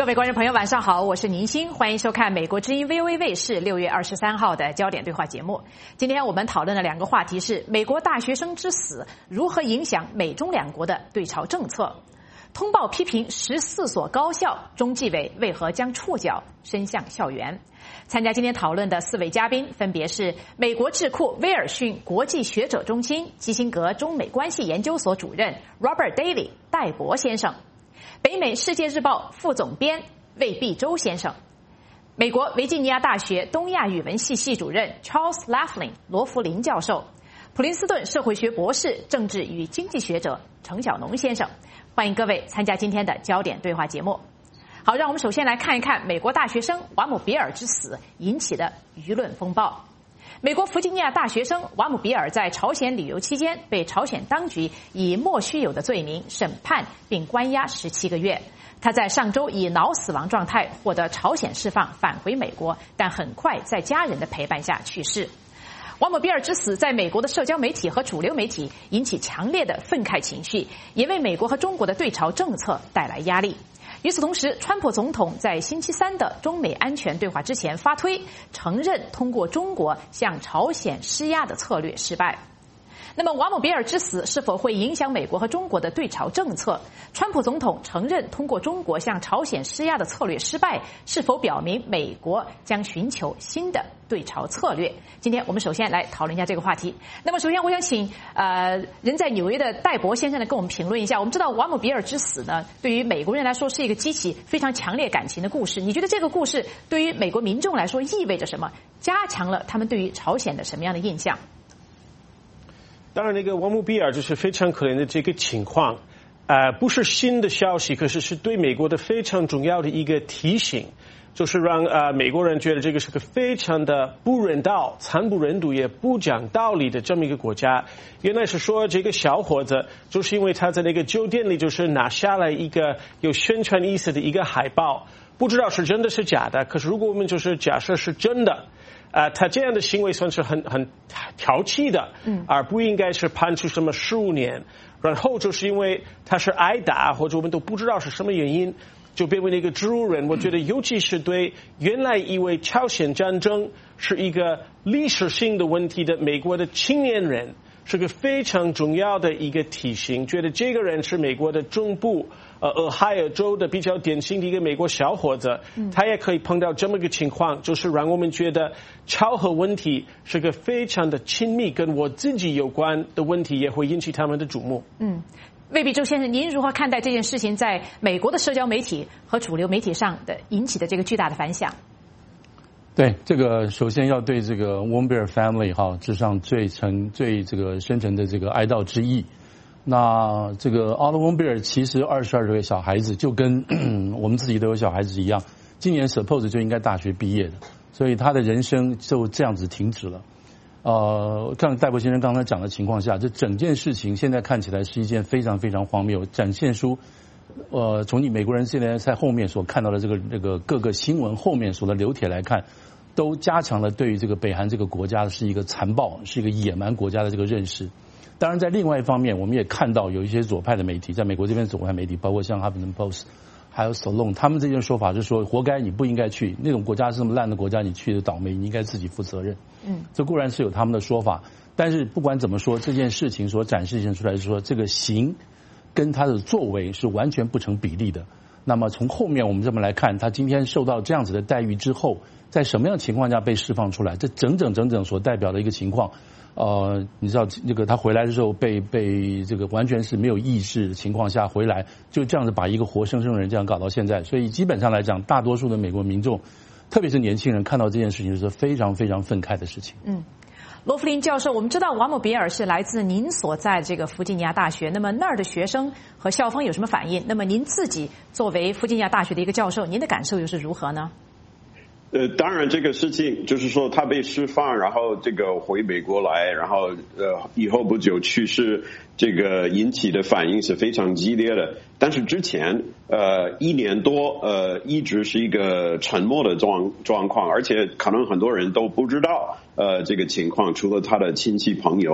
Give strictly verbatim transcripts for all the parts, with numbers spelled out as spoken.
各位观众朋友，晚上好，我是宁欣，欢迎收看美国之音 V O A 卫视六月二十三号的焦点对话节目。今天我们讨论的两个话题是美国大学生之死如何影响美中两国的对朝政策，通报批评十四所高校，中纪委为何将触角伸向校园。参加今天讨论的四位嘉宾分别是美国智库威尔逊国际学者中心基辛格中美关系研究所主任 Robert Daly 戴博先生，北美世界日报副总编魏必洲先生，美国维吉尼亚大学东亚语文系系主任 Charles Laughlin 罗弗林教授，普林斯顿社会学博士、政治与经济学者程晓农先生。欢迎各位参加今天的焦点对话节目。好，让我们首先来看一看美国大学生瓦姆比尔之死引起的舆论风暴。美国弗吉尼亚大学生瓦姆比尔在朝鲜旅游期间被朝鲜当局以莫须有的罪名审判并关押十七个月。他在上周以脑死亡状态获得朝鲜释放，返回美国，但很快在家人的陪伴下去世。瓦姆比尔之死在美国的社交媒体和主流媒体引起强烈的愤慨情绪，也为美国和中国的对朝政策带来压力。与此同时，川普总统在星期三的中美安全对话之前发推，承认通过中国向朝鲜施压的策略失败。那么瓦姆比尔之死是否会影响美国和中国的对朝政策？川普总统承认通过中国向朝鲜施压的策略失败，是否表明美国将寻求新的对朝策略？今天我们首先来讨论一下这个话题。那么首先我想请呃人在纽约的戴博先生呢跟我们评论一下。我们知道瓦姆比尔之死呢对于美国人来说是一个激起非常强烈感情的故事，你觉得这个故事对于美国民众来说意味着什么？加强了他们对于朝鲜的什么样的印象？ 当然，那个瓦姆比尔就是非常可怜的这个情况，呃，不是新的消息，可是是对美国的非常重要的一个提醒，就是让呃美国人觉得这个是个非常的不人道、惨不忍睹也不讲道理的这么一个国家。原来是说这个小伙子就是因为他在那个酒店里就是拿下来一个有宣传意思的一个海报，不知道是真的是假的，可是如果我们就是假设是真的。呃，他这样的行为算是很很调戏的，嗯，而不应该是判处什么十五年。然后就是因为他是挨打，或者我们都不知道是什么原因，就变为了一个植物人。我觉得，尤其是对原来以为朝鲜战争是一个历史性的问题的美国的青年人，是个非常重要的一个提醒。觉得这个人是美国的中部。呃，俄亥俄州的比较典型的一个美国小伙子，他也可以碰到这么个情况，就是让我们觉得朝核问题是个非常的亲密，跟我自己有关的问题，也会引起他们的瞩目。嗯， 魏必洲先生，您如何看待这件事情在美国的社交媒体和主流媒体上的引起的这个巨大的反响？ 对，这个首先要对这个 Warmbier Family 哈致上最沉最这个深沉的这个哀悼之意。那这个 Otto Warmbier 其实二十二岁小孩子，就跟我们自己都有小孩子一样，今年 suppose 就应该大学毕业的，所以他的人生就这样子停止了。呃，像戴博先生刚才讲的情况下，这整件事情现在看起来是一件非常非常荒谬，展现出呃从你美国人现在在后面所看到的这个这个各个新闻后面所的流帖来看，都加强了对于这个北韩这个国家是一个残暴、是一个野蛮国家的这个认识。当然，在另外一方面，我们也看到有一些左派的媒体，在美国这边左派媒体，包括像《Huffington Post》还有 Salon， 他们这些说法是说，活该，你不应该去那种国家是这么烂的国家，你去的倒霉，你应该自己负责任。嗯，这固然是有他们的说法，但是不管怎么说，这件事情所展示现出来是说，这个行跟他的作为是完全不成比例的。那么从后面我们这么来看，他今天受到这样子的待遇之后，在什么样的情况下被释放出来？这整整整整所代表的一个情况。呃，你知道这个他回来的时候被被这个完全是没有意识的情况下回来，就这样子把一个活生生的人这样搞到现在，所以基本上来讲，大多数的美国民众，特别是年轻人看到这件事情是非常非常愤慨的事情。 嗯，罗弗林教授，我们知道瓦姆比尔是来自您所在这个弗吉尼亚大学，那么那儿的学生和校方有什么反应？那么您自己作为弗吉尼亚大学的一个教授，您的感受又是如何呢？ 呃，当然，这个事情就是说他被释放，然后这个回美国来，然后呃以后不久去世，这个引起的反应是非常激烈的。但是之前呃一年多呃一直是一个沉默的状状况，而且可能很多人都不知道呃这个情况，除了他的亲戚朋友。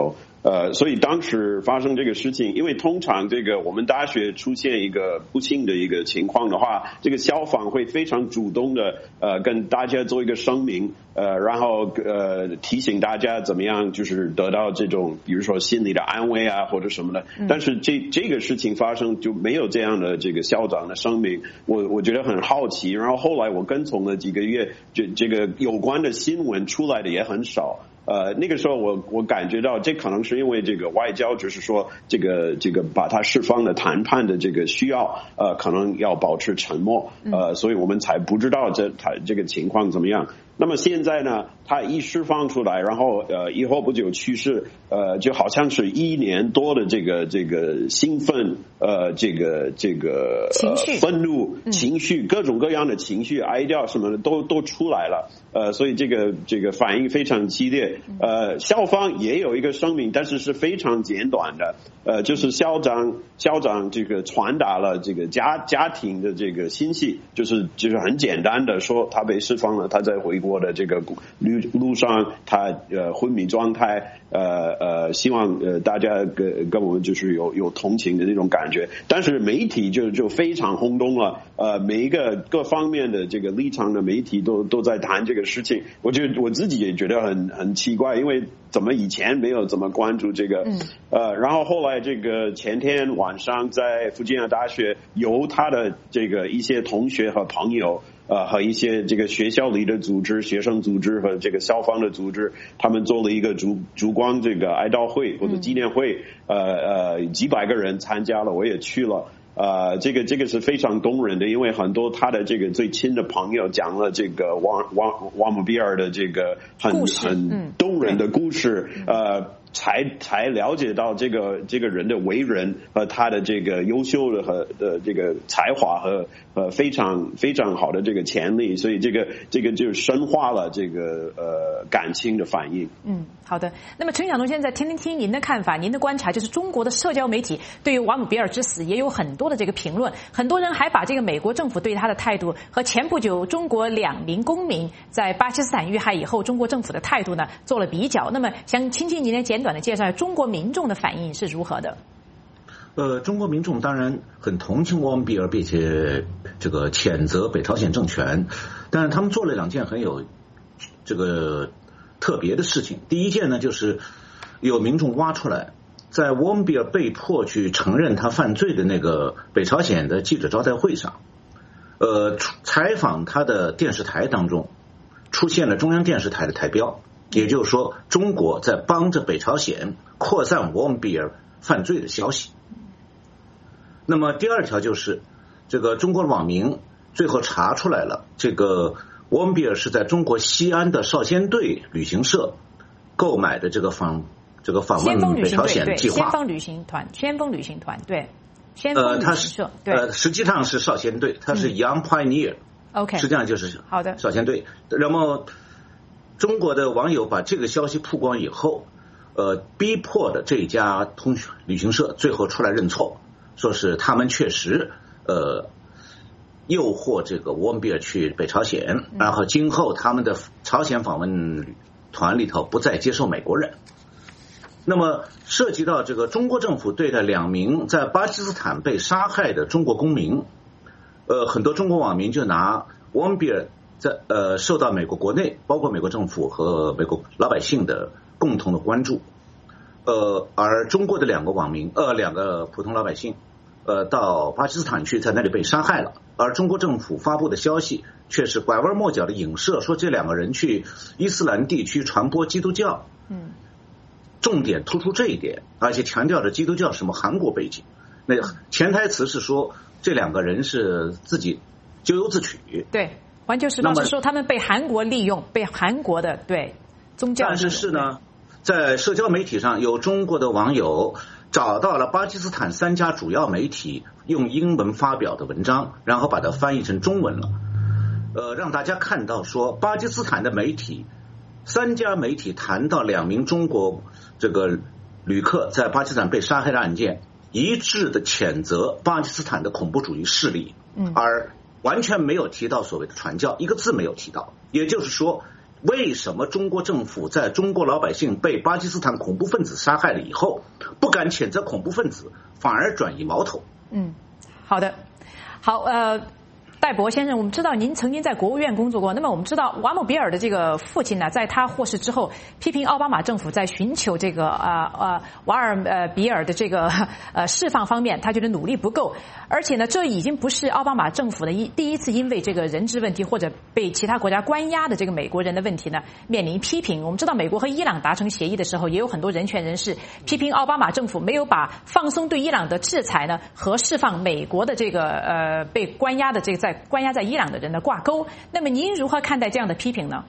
呃，所以当时发生这个事情，因为通常这个我们大学出现一个不幸的一个情况的话，这个消防会非常主动的呃跟大家做一个声明，呃，然后呃提醒大家怎么样，就是得到这种比如说心理的安慰啊或者什么的。但是这这个事情发生就没有这样的这个校长的声明，我我觉得很好奇。然后后来我跟从了几个月，这这个有关的新闻出来的也很少。呃，那个时候我我感觉到这可能是因为这个外交，就是说这个这个把他释放的谈判的这个需要，呃，可能要保持沉默，呃，所以我们才不知道这他这个情况怎么样。那么现在呢，他一释放出来，然后呃以后不久去世，呃就好像是一年多的这个这个兴奋，呃这个这个情绪、 愤怒、情绪、各种各样的情绪、哀悼什么的都都出来了，呃所以这个这个反应非常激烈。呃校方也有一个声明，但是是非常简短的，呃就是校长校长这个传达了这个家家庭的这个信息，就是就是很简单的说他被释放了，他在回国。我的这个路路上，他呃昏迷状态，呃呃，希望呃大家跟跟我们就是有有同情的那种感觉。但是媒体就就非常轰动了，呃，每一个各方面的这个立场的媒体都都在谈这个事情。我觉得我自己也觉得很很奇怪，因为怎么以前没有怎么关注这个，嗯、呃，然后后来这个前天晚上在弗吉尼亚大学，由他的这个一些同学和朋友。呃，和一些这个学校里的组织、学生组织和这个校方的组织，他们做了一个烛烛光这个哀悼会或者纪念会，呃呃，几百个人参加了，我也去了。呃，这个这个是非常动人的，因为很多他的这个最亲的朋友讲了这个瓦瓦瓦姆比尔的这个很很动人的故事，嗯、呃。才才了解到这个这个人的为人和他的这个优秀的和的这个才华和呃非常非常好的这个潜力，所以这个这个就深化了这个呃感情的反应。 嗯，好的。那么陈晓东先生，听听听您的看法，您的观察，就是中国的社交媒体对于瓦姆比尔之死也有很多的这个评论，很多人还把这个美国政府对他的态度和前不久中国两名公民在巴基斯坦遇害以后中国政府的态度呢做了比较。那么想请请您来简短的介绍中国民众的反应是如何的？ 呃，中国民众当然很同情瓦姆比尔，并且这个谴责北朝鲜政权，但是他们做了两件很有这个特别的事情。第一件呢，就是有民众挖出来，在瓦姆比尔被迫去承认他犯罪的那个北朝鲜的记者招待会上，呃，采访他的电视台当中出现了中央电视台的台标。也就是说，中国在帮着北朝鲜扩散瓦姆比尔犯罪的消息。那么第二条就是，这个中国的网民最后查出来了，这个瓦姆比尔是在中国西安的少先队旅行社购买的这个访这个访问北朝鲜的计划。 先锋旅行团，先锋旅行团，对，先锋旅行社，对， 呃，实际上是少先队，它是 Young Pioneer，OK，、嗯、实际上就是好的少先队，然后。中国的网友把这个消息曝光以后，呃，逼迫的这家通旅行社最后出来认错，说是他们确实呃诱惑这个瓦姆比尔去北朝鲜，然后今后他们的朝鲜访问团里头不再接受美国人。那么涉及到这个中国政府对待两名在巴基斯坦被杀害的中国公民，呃，很多中国网民就拿瓦姆比尔在呃受到美国国内包括美国政府和美国老百姓的共同的关注，呃，而中国的两个网民呃两个普通老百姓呃到巴基斯坦去，在那里被杀害了，而中国政府发布的消息却是拐弯抹角的影射，说这两个人去伊斯兰地区传播基督教，嗯，重点突出这一点，而且强调着基督教什么韩国背景，那潜台词是说这两个人是自己咎由自取， 对。环球时报是说他们被韩国利用，被韩国的对宗教。 但是是呢，在社交媒体上有中国的网友找到了巴基斯坦三家主要媒体用英文发表的文章，然后把它翻译成中文了，呃，让大家看到说巴基斯坦的媒体三家媒体谈到两名中国这个旅客在巴基斯坦被杀害的案件，一致的谴责巴基斯坦的恐怖主义势力，嗯，而完全没有提到所谓的传教，一个字没有提到。也就是说， 为什么中国政府在中国老百姓被巴基斯坦恐怖分子杀害了以后，不敢谴责恐怖分子，反而转移矛头？ 嗯，好的，好，呃。戴博先生，我们知道您曾经在国务院工作过。那么我们知道瓦姆比尔的这个父亲呢，在他获释之后，批评奥巴马政府在寻求这个呃呃瓦尔呃比尔的这个呃释放方面，他觉得努力不够。而且呢，这已经不是奥巴马政府的一第一次因为这个人质问题或者被其他国家关押的这个美国人的问题呢面临批评。我们知道美国和伊朗达成协议的时候，也有很多人权人士批评奥巴马政府没有把放松对伊朗的制裁呢和释放美国的这个呃被关押的这个在关押在伊朗的人的挂钩。那么您如何看待这样的批评呢？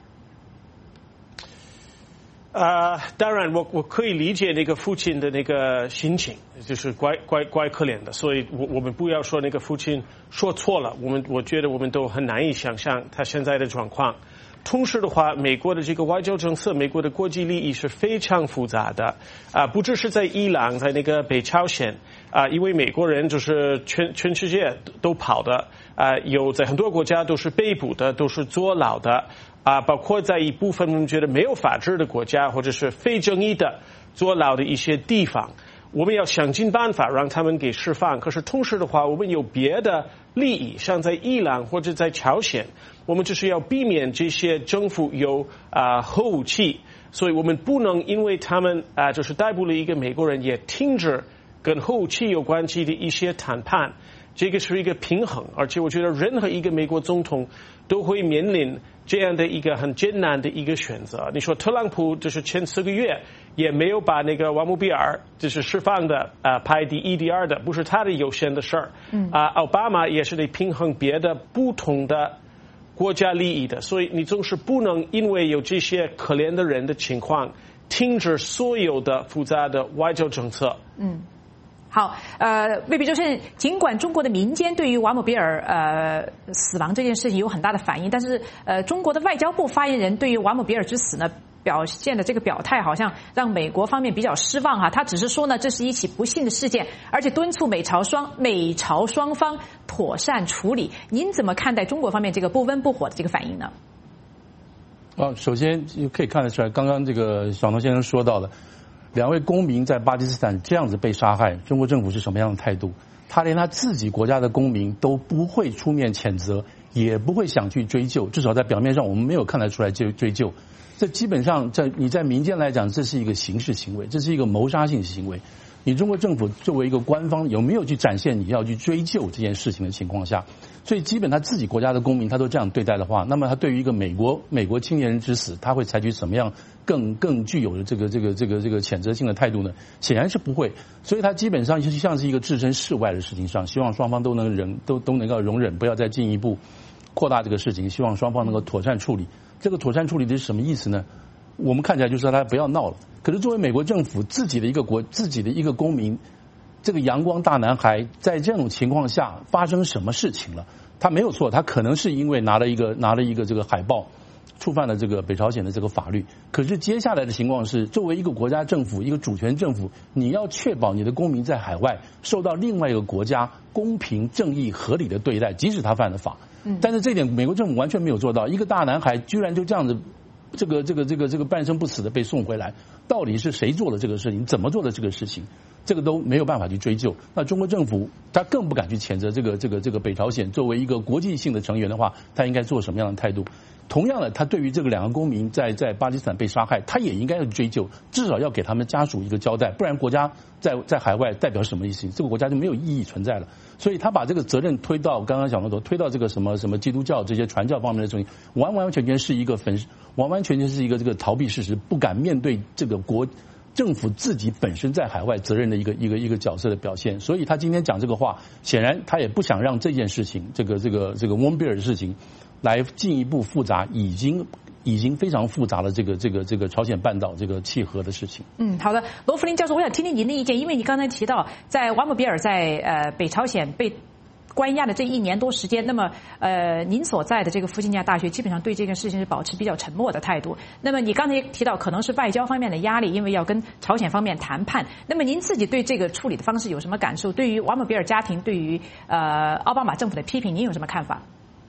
呃，当然我我可以理解那个父亲的那个心情，就是怪怪怪可怜的，所以我我们不要说那个父亲说错了，我们我觉得我们都很难以想象他现在的状况。同时的话，美国的这个外交政策，美国的国际利益是非常复杂的啊、呃，不只是在伊朗，在那个北朝鲜啊、呃，因为美国人就是全全世界都跑的啊、呃，有在很多国家都是被捕的，都是坐牢的啊、呃，包括在一部分我们觉得没有法治的国家或者是非正义的坐牢的一些地方，我们要想尽办法让他们给释放。可是同时的话，我们有别的利益，像在伊朗或者在朝鲜，我们就是要避免这些政府有啊、呃、核武器，所以我们不能因为他们啊、呃、就是逮捕了一个美国人，也停止跟核武器有关系的一些谈判。这个是一个平衡，而且我觉得任何一个美国总统都会面临这样的一个很艰难的一个选择。你说特朗普就是前四个月也没有把那个瓦姆比尔就是释放的啊、呃、排第一第二的，不是他的优先的事儿。嗯啊，奥巴马也是得平衡别的不同的国家利益的，所以你总是不能因为有这些可怜的人的情况，停止所有的复杂的外交政策。 嗯。好，呃，魏必周先生，尽管中国的民间对于瓦姆比尔呃死亡这件事情有很大的反应，但是呃，中国的外交部发言人对于瓦姆比尔之死呢表现的这个表态，好像让美国方面比较失望哈。他只是说呢，这是一起不幸的事件，而且敦促美朝双美朝双方妥善处理。您怎么看待中国方面这个不温不火的这个反应呢？ 啊，首先可以看得出来，刚刚这个小农先生说到的。两位公民在巴基斯坦这样子被杀害，中国政府是什么样的态度？他连他自己国家的公民都不会出面谴责，也不会想去追究，至少在表面上我们没有看得出来追追究。这基本上在你在民间来讲，这是一个刑事行为，这是一个谋杀性行为。你中国政府作为一个官方，有没有去展现你要去追究这件事情的情况下，所以基本他自己国家的公民他都这样对待的话，那么他对于一个美国美国青年人之死，他会采取什么样更更具有的这个这个这个这个谴责性的态度呢？显然是不会，所以他基本上就像是一个置身事外的事情上，希望双方都能忍都都能够容忍，不要再进一步扩大这个事情，希望双方能够妥善处理。这个妥善处理的是什么意思呢？我们看起来就是他不要闹了。可是作为美国政府自己的一个国自己的一个公民，这个阳光大男孩在这种情况下发生什么事情了？他没有错，他可能是因为拿了一个拿了一个这个海报，触犯了这个北朝鲜的这个法律。可是接下来的情况是，作为一个国家政府，一个主权政府，你要确保你的公民在海外受到另外一个国家公平、正义、合理的对待，即使他犯了法。但是这点美国政府完全没有做到。一个大男孩居然就这样子。这个这个这个这个半生不死的被送回来，到底是谁做的这个事情？怎么做的这个事情？这个都没有办法去追究。那中国政府他更不敢去谴责这个这个这个北朝鲜作为一个国际性的成员的话，他应该做什么样的态度？同样的，他对于这个两个公民在在巴基斯坦被杀害，他也应该要追究，至少要给他们家属一个交代，不然国家在在海外代表什么意思？这个国家就没有意义存在了。所以他把这个责任推到刚刚讲的说，推到这个什么什么基督教这些传教方面的东西，完完全全是一个粉，完完全全是一个这个逃避事实，不敢面对这个国政府自己本身在海外责任的一个一个一个角色的表现。所以他今天讲这个话，显然他也不想让这件事情，这个这个这个沃姆比尔的事情，来进一步复杂已经。已经非常复杂的这个这个这个朝鲜半岛这个契合的事情。 嗯，好的，罗弗林教授，我想听听您的意见，因为你刚才提到，在瓦姆比尔在呃北朝鲜被关押的这一年多时间，那么呃您所在的这个弗吉尼亚大学基本上对这件事情是保持比较沉默的态度。那么你刚才提到可能是外交方面的压力，因为要跟朝鲜方面谈判。那么您自己对这个处理的方式有什么感受？对于瓦姆比尔家庭，对于呃奥巴马政府的批评，您有什么看法？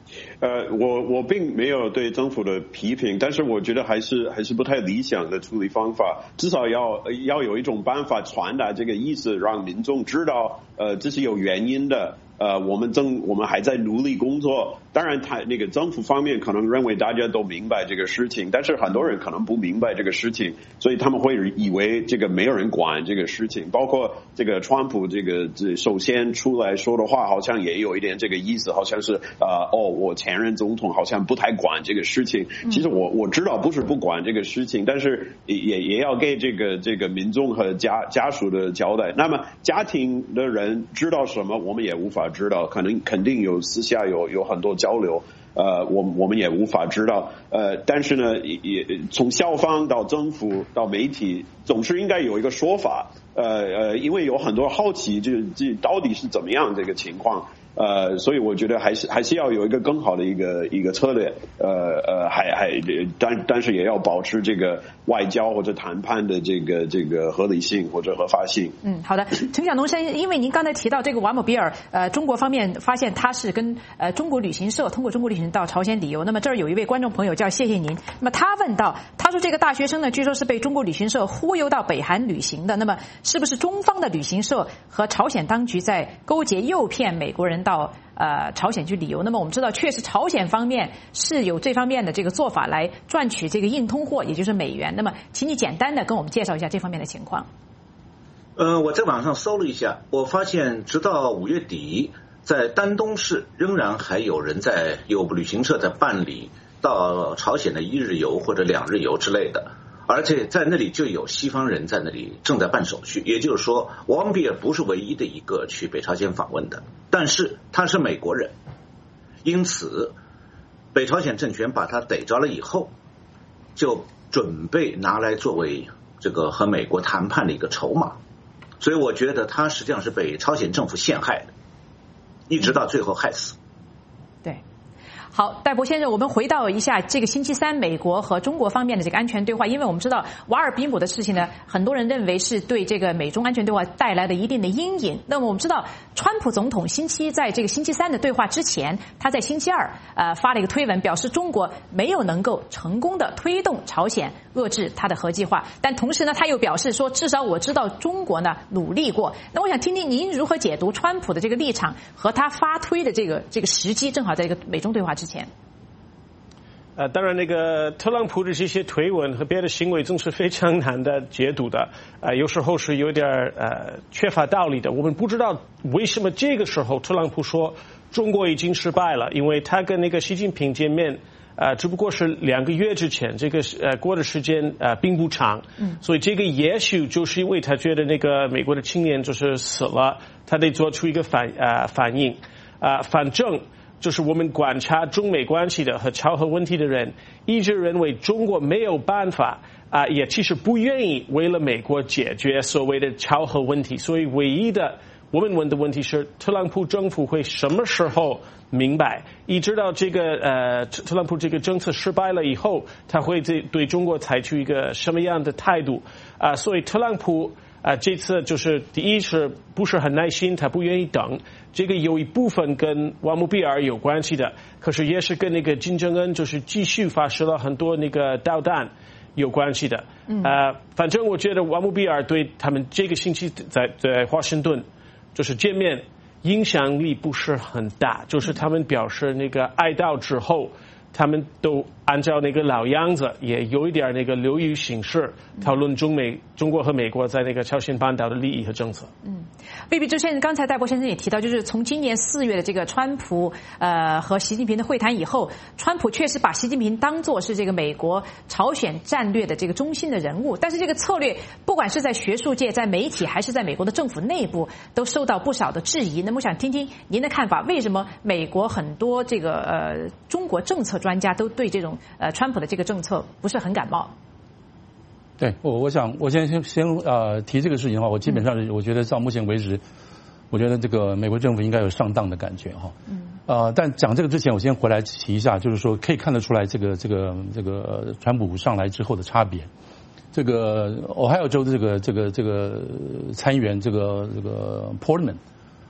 呃，我我并没有对政府的批评，但是我觉得还是还是不太理想的处理方法，至少要要有一种办法传达这个意思，让民众知道，呃，这是有原因的。呃，我们正我们还在努力工作。当然，他那个政府方面可能认为大家都明白这个事情，但是很多人可能不明白这个事情，所以他们会以为这个没有人管这个事情。包括这个川普这个这首先出来说的话，好像也有一点这个意思，好像是呃哦，我前任总统好像不太管这个事情。其实我我知道不是不管这个事情，但是也也要给这个这个民众和家家属的交代。那么家庭的人知道什么，我们也无法知道，可能肯定有私下有有很多交流，呃，我我们也无法知道，呃，但是呢，也从校方到政府到媒体，总是应该有一个说法，呃呃，因为有很多好奇，这这到底是怎么样这个情况。呃，所以我觉得还是还是要有一个更好的一个一个策略，呃呃，还还但但是也要保持这个外交或者谈判的这个这个合理性或者合法性。 嗯，好的，陈晓农先生，因为您刚才提到这个瓦姆比尔，呃，中国方面发现他是跟呃中国旅行社通过中国旅行到朝鲜旅游，那么这儿有一位观众朋友叫谢谢您，那么他问到，他说这个大学生呢，据说是被中国旅行社忽悠到北韩旅行的，那么是不是中方的旅行社和朝鲜当局在勾结诱骗美国人到呃朝鲜去旅游？那么我们知道，确实朝鲜方面是有这方面的这个做法来赚取这个硬通货，也就是美元。那么，请你简单的跟我们介绍一下这方面的情况。 呃，我在网上搜了一下，我发现直到五月底，在丹东市仍然还有人在有旅行社在办理到朝鲜的一日游或者两日游之类的。而且在那里就有西方人在那里正在办手续，也就是说，王比尔不是唯一的一个去北朝鲜访问的，但是他是美国人，因此北朝鲜政权把他逮着了以后，就准备拿来作为这个和美国谈判的一个筹码，所以我觉得他实际上是被朝鲜政府陷害的，一直到最后害死。 对。好，戴博先生，我们回到一下这个星期三美国和中国方面的这个安全对话，因为我们知道瓦尔比姆的事情呢，很多人认为是对这个美中安全对话带来了一定的阴影。那么我们知道，川普总统星期在这个星期三的对话之前，他在星期二呃发了一个推文，表示中国没有能够成功的推动朝鲜遏制他的核计划，但同时呢，他又表示说，至少我知道中国呢努力过。那我想听听您如何解读川普的这个立场和他发推的这个这个时机，正好在这个美中对话之前。 呃，当然，那个特朗普的这些推文和别的行为总是非常难的解读的，呃，有时候是有点呃缺乏道理的。我们不知道为什么这个时候特朗普说中国已经失败了，因为他跟那个习近平见面，呃，只不过是两个月之前，这个呃过的时间呃并不长，嗯，所以这个也许就是因为他觉得那个美国的青年就是死了，他得做出一个反呃反应，啊、呃，反正。就是我们观察中美关系的和朝核问题的人，一直认为中国没有办法啊、呃，也其实不愿意为了美国解决所谓的朝核问题。所以唯一的我们问的问题是，特朗普政府会什么时候明白？一直到这个呃，特朗普这个政策失败了以后，他会对对中国采取一个什么样的态度啊、呃？所以特朗普。啊、呃，这次就是第一是不是很耐心，他不愿意等，这个有一部分跟瓦姆比尔有关系的，可是也是跟那个金正恩就是继续发射了很多那个导弹有关系的。嗯，呃，反正我觉得瓦姆比尔对他们这个星期在在华盛顿就是见面影响力不是很大，就是他们表示那个哀悼之后。他们都按照那个老样子，也有一点那个流于形式，讨论中美中国和美国在那个朝鲜半岛的利益和政策。嗯， 魏必之先生，刚才戴博先生也提到，就是从今年四月的这个川普呃和习近平的会谈以后，川普确实把习近平当作是这个美国朝鲜战略的这个中心的人物，但是这个策略不管是在学术界、在媒体，还是在美国的政府内部，都受到不少的质疑。那么我想听听您的看法，为什么美国很多这个呃中国政策专家都对这种呃川普的这个政策不是很感冒？ 对，我我想我先先先呃提这个事情的话，我基本上我觉得到目前为止，我觉得这个美国政府应该有上当的感觉哈。嗯。呃，但讲这个之前，我先回来提一下，就是说可以看得出来这个这个这个川普上来之后的差别。这个俄亥俄州的这个这个这个参议员这个这个 Portman，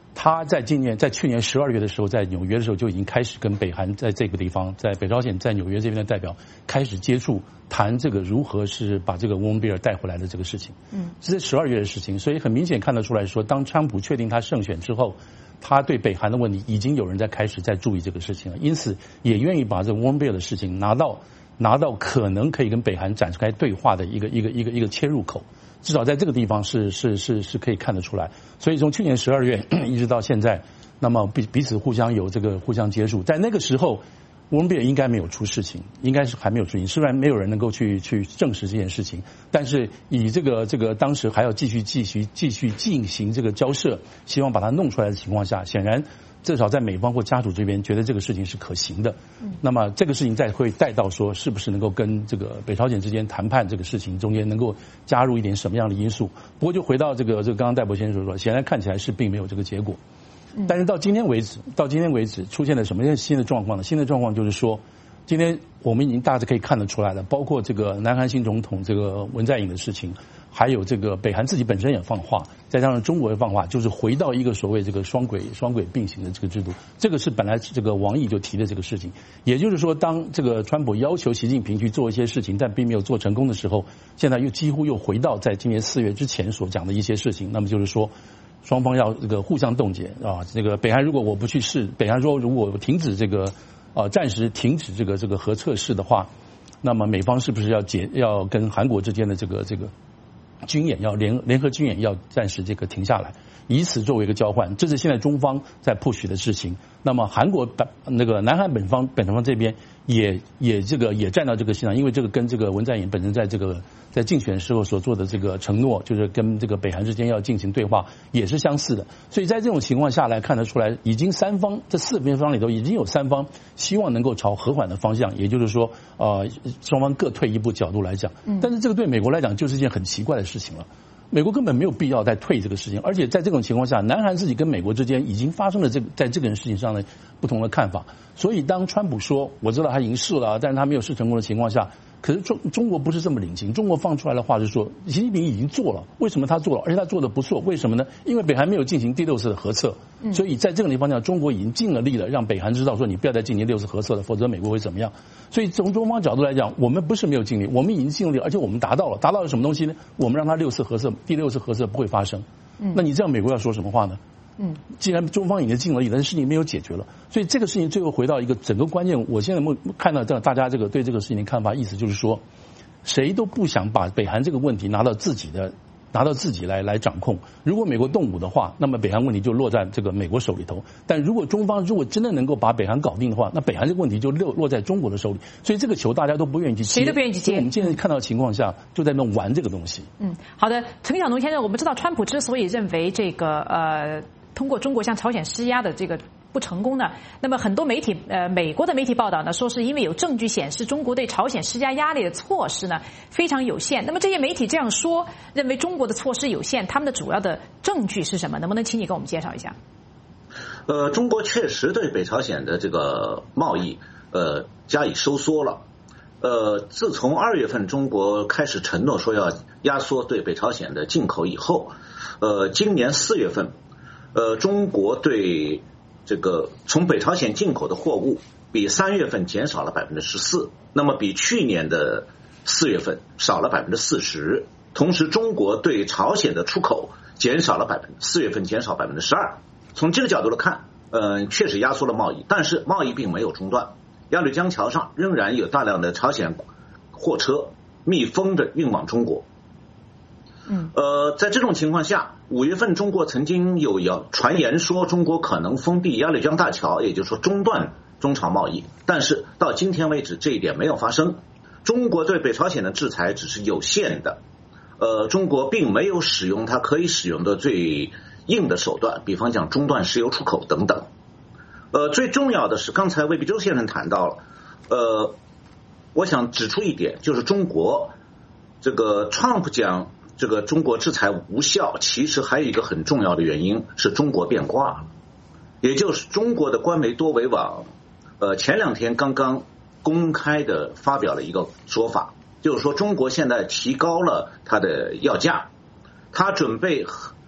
他在今年在去年十二月的时候，在纽约的时候就已经开始跟北韩在这个地方，在北朝鲜在纽约这边的代表开始接触，谈这个如何是把这个翁比尔带回来的这个事情。嗯，这是十二月的事情，所以很明显看得出来说，当川普确定他胜选之后，他对北韩的问题已经有人在开始在注意这个事情了，因此也愿意把这个翁比尔的事情拿到拿到可能可以跟北韩展开对话的一个一个一个一个切入口。至少在这个地方是是是是可以看得出来，所以从去年十二月一直到现在，那么彼彼此互相有这个互相接触，在那个时候，翁比尔应该没有出事情，应该是还没有出事情，虽然没有人能够去去证实这件事情，但是以这个这个当时还要继续继续继续进行这个交涉，希望把它弄出来的情况下，显然至少在美方或家属这边觉得这个事情是可行的，那么这个事情再会带到说是不是能够跟这个北朝鲜之间谈判这个事情中间能够加入一点什么样的因素？不过就回到这个这个刚刚戴博先生所说，显然看起来是并没有这个结果。但是到今天为止，到今天为止出现了什么样新的状况呢？新的状况就是说，今天我们已经大致可以看得出来了，包括这个南韩新总统这个文在寅的事情，还有这个北韩自己本身也放话，再加上中国也放话，就是回到一个所谓这个双轨双轨并行的这个制度。这个是本来这个王毅就提的这个事情，也就是说，当这个川普要求习近平去做一些事情，但并没有做成功的时候，现在又几乎又回到在今年四月之前所讲的一些事情。那么就是说，双方要这个互相冻结啊，这个北韩如果我不去试，北韩说如果停止这个呃暂时停止这个这个核测试的话，那么美方是不是要解要跟韩国之间的这个这个军演要联联合军演要暂时这个停下来，以此作为一个交换，这是现在中方在 push 的事情。那么韩国本那个南韩本方本方这边也也这个也站到这个线上，因为这个跟这个文在寅本身在这个在竞选时候所做的这个承诺，就是跟这个北韩之间要进行对话，也是相似的。所以在这种情况下来看得出来，已经三方这四边方里头已经有三方希望能够朝和缓的方向，也就是说，呃，双方各退一步角度来讲。但是这个对美国来讲就是一件很奇怪的事情了。美国根本没有必要再退这个事情，而且在这种情况下，南韩自己跟美国之间已经发生了这个在这个事情上的不同的看法。所以当川普说我知道他已经试了，但是他没有试成功的情况下，可是中中国不是这么领情，中国放出来的话是说习近平已经做了，为什么他做了，而且他做的不错，为什么呢？因为北韩没有进行第六次的核测，所以在这个地方讲，中国已经尽了力了，让北韩知道说你不要再进行六次核测了，否则美国会怎么样。所以从中方角度来讲，我们不是没有尽力，我们已经尽力，而且我们达到了，达到了什么东西呢？我们让他六次核测，第六次核测不会发生。那你这样美国要说什么话呢？嗯，既然中方已经尽了力，但是事情没有解决了，所以这个事情最后回到一个整个关键。我现在看到大家这个对这个事情的看法，意思就是说，谁都不想把北韩这个问题拿到自己的拿到自己来来掌控。如果美国动武的话，那么北韩问题就落在这个美国手里头。但如果中方如果真的能够把北韩搞定的话，那北韩这个问题就落落在中国的手里。所以这个球大家都不愿意去接， 谁都不愿意去接。 我们现在看到的情况下，就在那玩这个东西。 嗯，好的，陈小农先生，我们知道川普之所以认为这个呃。通过中国向朝鲜施压的这个不成功呢，那么很多媒体呃美国的媒体报道呢，说是因为有证据显示中国对朝鲜施加压力的措施呢非常有限。那么这些媒体这样说，认为中国的措施有限，他们的主要的证据是什么？能不能请你给我们介绍一下？ 呃，中国确实对北朝鲜的这个贸易呃加以收缩了。呃，自从二月份中国开始承诺说要压缩对北朝鲜的进口以后，呃，今年四月份。呃，中国对这个从北朝鲜进口的货物比三月份减少了百分之十四，那么比去年的四月份少了百分之四十。同时，中国对朝鲜的出口减少了百分四月份减少百分之十二。从这个角度来看，呃，确实压缩了贸易，但是贸易并没有中断。鸭绿江桥上仍然有大量的朝鲜货车密封着运往中国。嗯，呃，在这种情况下，五月份中国曾经有谣传言说中国可能封闭鸭绿江大桥，也就是说中断中朝贸易，但是到今天为止这一点没有发生。中国对北朝鲜的制裁只是有限的，呃，中国并没有使用它可以使用的最硬的手段，比方讲中断石油出口等等。呃，最重要的是，刚才魏必洲先生谈到了，呃，我想指出一点，就是中国这个 Trump 讲。这个中国制裁无效，其实还有一个很重要的原因是中国变卦了，也就是中国的官媒多维网，呃，前两天刚刚公开的发表了一个说法，就是说中国现在提高了它的要价，它准备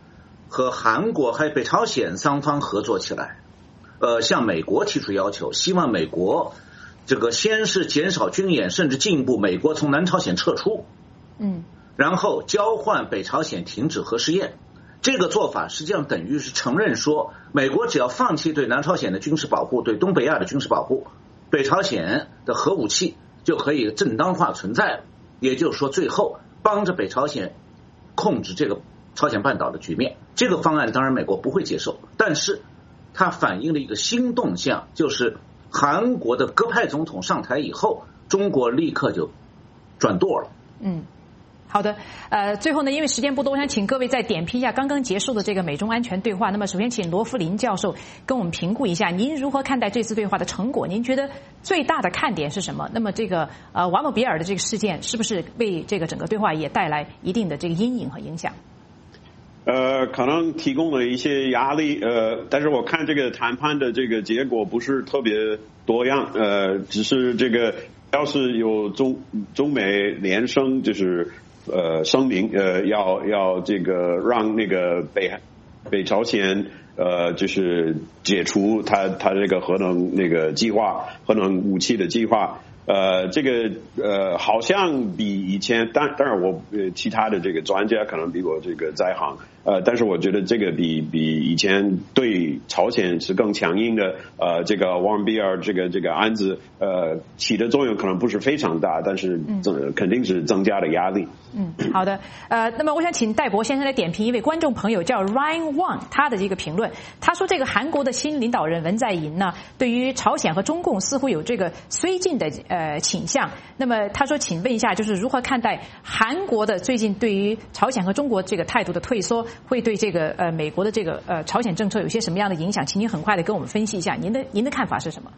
和韩国还有北朝鲜三方合作起来，呃，向美国提出要求，希望美国这个先是减少军演，甚至进一步美国从南朝鲜撤出， 嗯， 然后交换北朝鲜停止核试验。这个做法实际上等于是承认说，美国只要放弃对南朝鲜的军事保护，对东北亚的军事保护，北朝鲜的核武器就可以正当化存在了。也就是说，最后帮着北朝鲜控制这个朝鲜半岛的局面。这个方案当然美国不会接受，但是它反映了一个新动向，就是韩国的鸽派总统上台以后，中国立刻就转舵了。 嗯。好的，呃，最后呢，因为时间不多，我想请各位再点评一下刚刚结束的这个美中安全对话。那么，首先请罗福林教授跟我们评估一下，您如何看待这次对话的成果？您觉得最大的看点是什么？那么，这个呃瓦姆比尔的这个事件是不是为这个整个对话也带来一定的这个阴影和影响？ 呃，可能提供了一些压力，呃，但是我看这个谈判的这个结果不是特别多样，呃，只是这个要是有中中美联声，就是呃声明，呃，要要这个让那个北北朝鲜呃就是解除他他这个核能那个计划，核能武器的计划。呃，这个呃，好像比以前，当当然我呃其他的这个专家可能比我这个在行，呃，但是我觉得这个比比以前对朝鲜是更强硬的。呃，这个王比尔这个这个案子，呃，起的作用可能不是非常大，但是增肯定是增加了压力。 嗯，好的。呃，那么我想请戴博先生来点评一位观众朋友叫 Ryan Wang 他的这个评论。他说，这个韩国的新领导人文在寅呢，对于朝鲜和中共似乎有这个绥靖的呃倾向。那么他说，请问一下，就是如何看待韩国的最近对于朝鲜和中国这个态度的退缩，会对这个呃美国的这个呃朝鲜政策有些什么样的影响？请您很快的跟我们分析一下，您的您的看法是什么？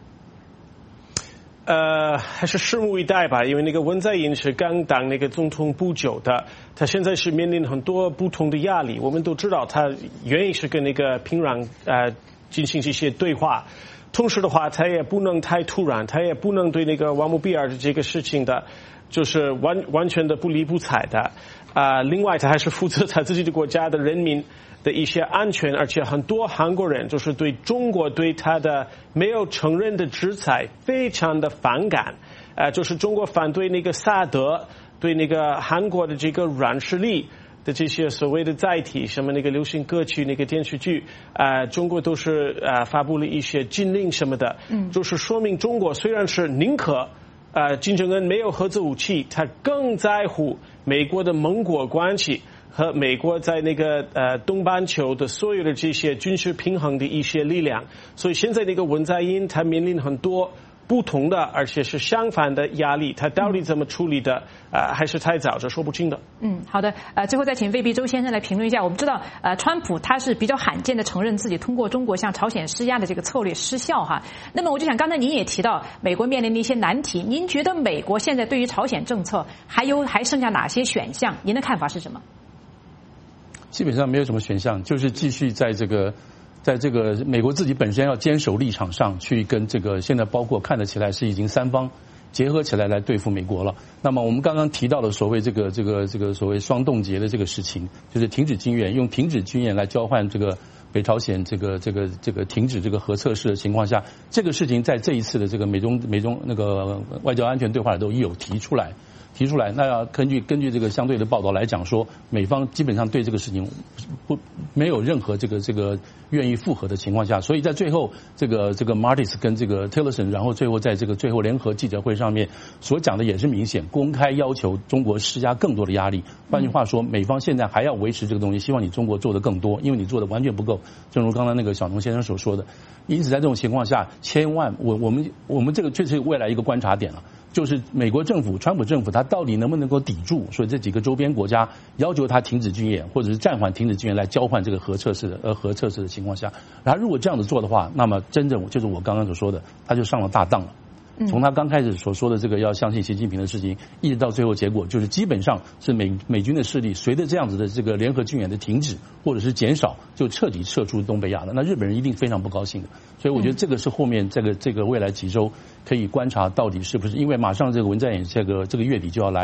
呃，还是拭目以待吧，因为那个文在寅是刚当那个总统不久的，他现在是面临很多不同的压力。我们都知道，他愿意是跟那个平壤呃进行这些对话，同时的话，他也不能太突然，他也不能对那个瓦姆比尔的这个事情的，就是完完全的不理不睬的。啊、呃，另外他还是负责他自己的国家的人民的一些安全，而且很多韩国人就是对中国对他的没有承认的制裁非常的反感，呃，就是中国反对那个萨德，对那个韩国的这个软实力的这些所谓的载体，什么那个流行歌曲、那个电视剧，呃，中国都是呃发布了一些禁令什么的，嗯，就是说明中国虽然是宁可呃金正恩没有核子武器，他更在乎美国的盟国关系。和美国在那个呃东半球的所有的这些军事平衡的一些力量，所以现在那个文在寅他面临很多不同的，而且是相反的压力，他到底怎么处理的，呃，还是太早，这说不清的。 嗯，好的，呃，最后再请魏必周先生来评论一下。我们知道，呃，川普他是比较罕见的承认自己通过中国向朝鲜施压的这个策略失效哈。那么我就想，刚才您也提到美国面临的一些难题，您觉得美国现在对于朝鲜政策还有还剩下哪些选项？您的看法是什么？ 基本上没有什么选项，就是继续在这个，在这个美国自己本身要坚守立场上去跟这个现在包括看得起来是已经三方结合起来来对付美国了。那么我们刚刚提到的所谓这个这个这个所谓双冻结的这个事情，就是停止军演，用停止军演来交换这个北朝鲜这个这个这个停止这个核测试的情况下，这个事情在这一次的这个美中美中那个外交安全对话里都有提出来。提出来，那要根据根据这个相对的报道来讲说，美方基本上对这个事情不没有任何这个这个愿意复核的情况下，所以在最后这个这个 Mattis 跟这个 Tillerson， 然后最后在这个最后联合记者会上面所讲的也是明显，公开要求中国施加更多的压力。换句话说，美方现在还要维持这个东西，希望你中国做的更多，因为你做的完全不够。正如刚才那个小农先生所说的，因此在这种情况下，千万我我们我们这个确实未来一个观察点了。就是美国政府、川普政府，他到底能不能够抵住？所以这几个周边国家要求他停止军演，或者是暂缓停止军演，来交换这个核测试的呃核测试的情况下，然后如果这样子做的话，那么真正就是我刚刚所说的，他就上了大当了。从他刚开始所说的这个要相信习近平的事情，一直到最后结果，就是基本上是美美军的势力随着这样子的这个联合军演的停止或者是减少，就彻底撤出东北亚了。那日本人一定非常不高兴的。所以我觉得这个是后面这个这个未来几周可以观察到底是不是，因为马上这个文在寅这个这个月底就要来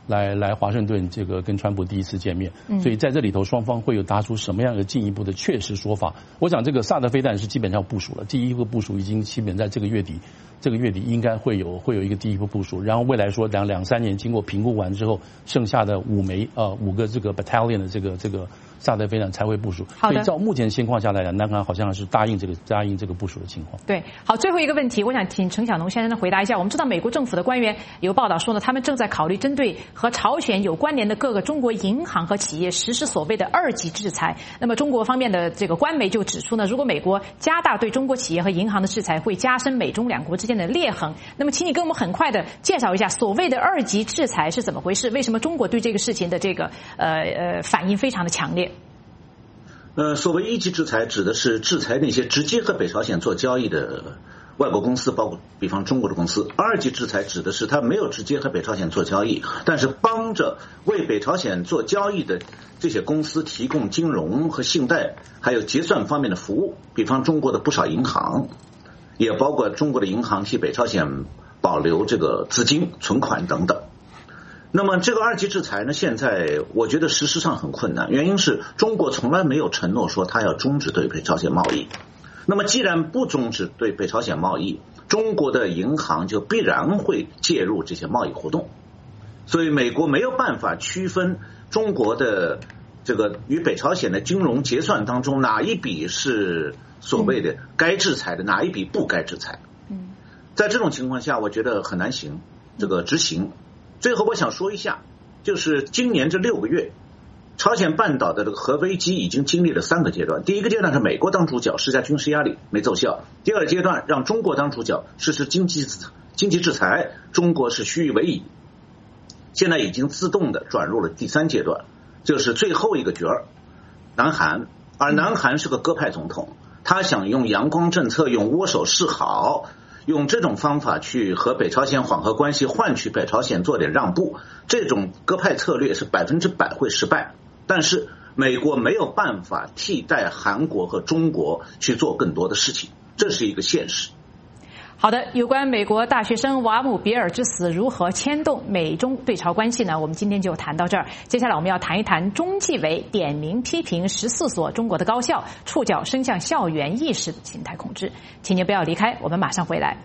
来来华盛顿这个跟川普第一次见面，所以在这里头双方会有答出什么样的进一步的确实说法。我想这个萨德飞弹是基本上部署了，第一个部署已经基本在这个月底，这个月底应该会有会有一个第一步部署，然后未来说两两三年经过评估完之后，剩下的五枚呃五个这个 battalion 的这个这个萨德飞弹才会部署。所以照目前情况下来讲，南韩好像是答应这个答应这个部署的情况。 对，好，最后一个问题，我想请陈小农先生回答一下。我们知道美国政府的官员有报道说呢，他们正在考虑针对和朝鲜有关联的各个中国银行和企业实施所谓的二级制裁。那么中国方面的这个官媒就指出呢，如果美国加大对中国企业和银行的制裁，会加深美中两国之间的裂痕。那么请你跟我们很快的介绍一下所谓的二级制裁是怎么回事？为什么中国对这个事情的这个呃呃反应非常的强烈？ 呃，所谓一级制裁指的是制裁那些直接和北朝鲜做交易的外国公司，包括比方中国的公司。二级制裁指的是他没有直接和北朝鲜做交易，但是帮着为北朝鲜做交易的这些公司提供金融和信贷还有结算方面的服务，比方中国的不少银行，也包括中国的银行替北朝鲜保留这个资金存款等等。那么这个二级制裁呢，现在我觉得实施上很困难，原因是中国从来没有承诺说他要终止对北朝鲜贸易。那么既然不终止对北朝鲜贸易，中国的银行就必然会介入这些贸易活动，所以美国没有办法区分中国的这个与北朝鲜的金融结算当中哪一笔是所谓的该制裁的，哪一笔不该制裁。在这种情况下，我觉得很难行这个执行。最后我想说一下，就是今年这六个月，朝鲜半岛的这个核危机已经经历了三个阶段。第一个阶段是美国当主角施加军事压力没奏效，第二阶段让中国当主角实施经济经济制裁，中国是虚与委蛇。现在已经自动的转入了第三阶段，就是最后一个角儿，南韩。而南韩是个鸽派总统，他想用阳光政策，用握手示好，用这种方法去和北朝鲜缓和关系，换取北朝鲜做点让步。这种鸽派策略是百分之百会失败，但是美国没有办法替代韩国和中国去做更多的事情，这是一个现实。 好的，有关美国大学生瓦姆比尔之死如何牵动美中对朝关系呢？我们今天就谈到这儿。接下来我们要谈一谈中纪委点名批评十四所中国的高校触角伸向校园意识形态控制。请您不要离开，我们马上回来。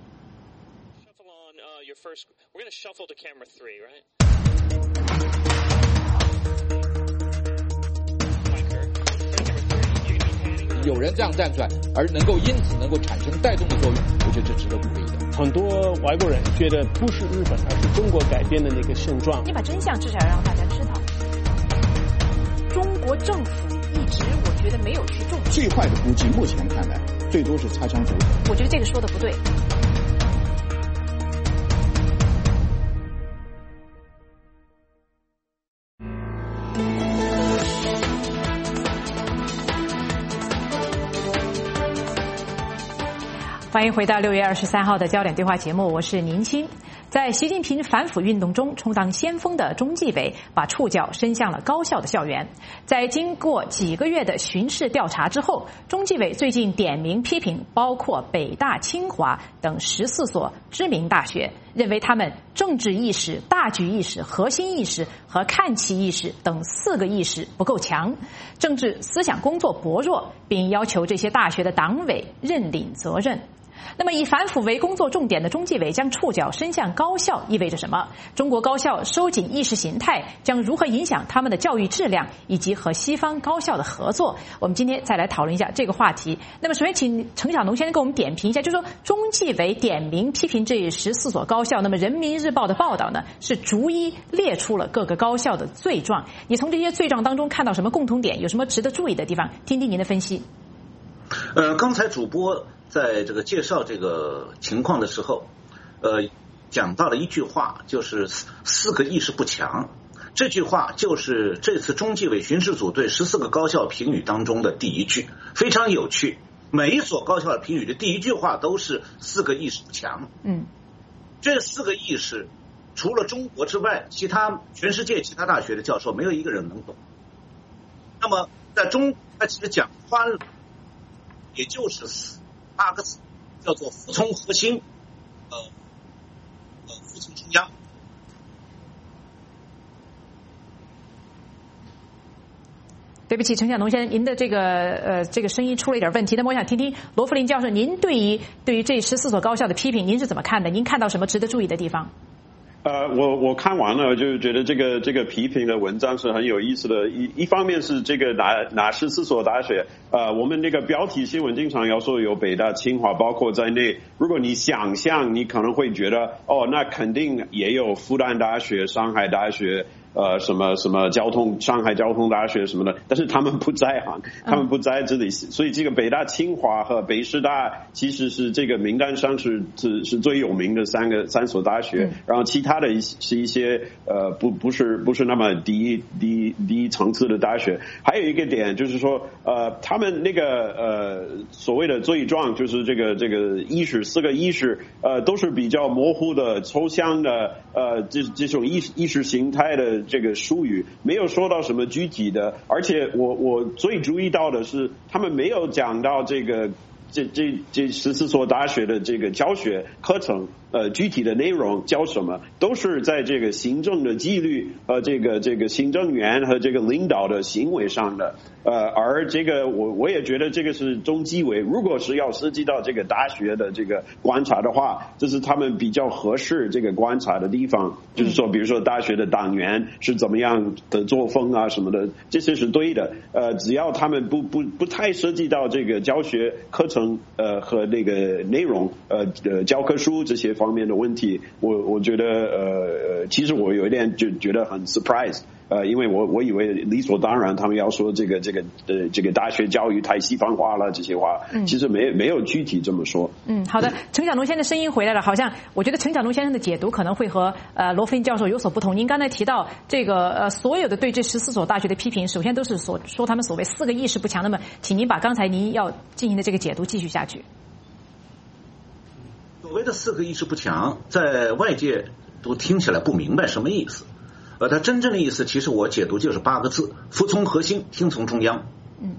有人这样站出来，而能够因此能够产生带动的作用，我觉得这值得鼓励的。 很多外国人觉得不是日本，而是中国改变的那个现状。 你把真相至少让大家知道。中国政府一直我觉得没有去重视。 最坏的估计，目前看来，最多是擦枪走火。 我觉得这个说的不对。欢迎回到六月二十三号的焦点对话节目，我是宁青。在习近平反腐运动中充当先锋的中纪委把触角伸向了高校的校园。在经过几个月的巡视调查之后，中纪委最近点名批评包括北大、清华等十四所知名大学，认为他们政治意识、大局意识、核心意识和看齐意识等四个意识不够强，政治思想工作薄弱，并要求这些大学的党委认领责任。那么以反腐为工作重点的中纪委将触角伸向高校意味着什么？中国高校收紧意识形态将如何影响他们的教育质量以及和西方高校的合作？我们今天再来讨论一下这个话题。那么首先请陈小农先生给我们点评一下，就是说中纪委点名批评这十四所高校，那么人民日报的报道呢是逐一列出了各个高校的罪状。你从这些罪状当中看到什么共同点？有什么值得注意的地方？听听您的分析。 呃，刚才主播在这个介绍这个情况的时候，呃，讲到了一句话，就是四个意识不强。这句话就是这次中纪委巡视组对十四个高校评语当中的第一句，非常有趣。每一所高校的评语的第一句话都是四个意识不强。嗯，这四个意识除了中国之外，其他全世界其他大学的教授没有一个人能懂。那么在中他其实讲宽了，也就是八个字，叫做服从核心，呃，呃，服从中央。 对不起，陈晓农先生，您的这个呃这个声音出了一点问题。那么我想听听罗弗林教授，您对于对于这十四所高校的批评，您是怎么看的？您看到什么值得注意的地方？ 呃，我我看完了，就觉得这个这个批评的文章是很有意思的。一一方面是这个哪哪十四所大学，呃，我们那个标题新闻经常要说有北大、清华包括在内。如果你想象，你可能会觉得，哦，那肯定也有复旦大学、上海大学。呃，什么什么交通，上海交通大学什么的，但是他们不在行，他们不在这里，所以这个北大、清华和北师大其实是这个名单上是是是最有名的三个三所大学，然后其他的是一些呃不不是不是那么低低低层次的大学。还有一个点就是说，呃，他们那个呃所谓的罪状，就是这个这个意识四个意识，呃，都是比较模糊的、抽象的，呃，这这种意意识形态的。这个术语没有说到什么具体的，而且我我最注意到的是，他们没有讲到这个这这这十四所大学的这个教学课程，呃，具体的内容教什么，都是在这个行政的纪律和这个这个行政员和这个领导的行为上的。呃，而这个我我也觉得这个是中纪委，如果是要涉及到这个大学的这个观察的话，这是他们比较合适这个观察的地方。就是说，比如说大学的党员是怎么样的作风啊什么的，这些是对的。呃，只要他们不不不太涉及到这个教学课程呃和那个内容呃呃教科书这些方面的问题，我我觉得呃其实我有一点就觉得很 surprise。呃，因为我我以为理所当然，他们要说这个这个呃这个大学教育太西方化了这些话，嗯、其实没没有具体这么说。 嗯，好的，陈晓农先生的声音回来了，好像我觉得陈晓农先生的解读可能会和呃罗弗林教授有所不同。您刚才提到这个呃所有的对这十四所大学的批评，首先都是所说他们所谓四个意识不强。那么，请您把刚才您要进行的这个解读继续下去。 所谓的四个意识不强，在外界都听起来不明白什么意思。呃，它真正的意思，其实我解读就是八个字：服从核心，听从中央。 嗯，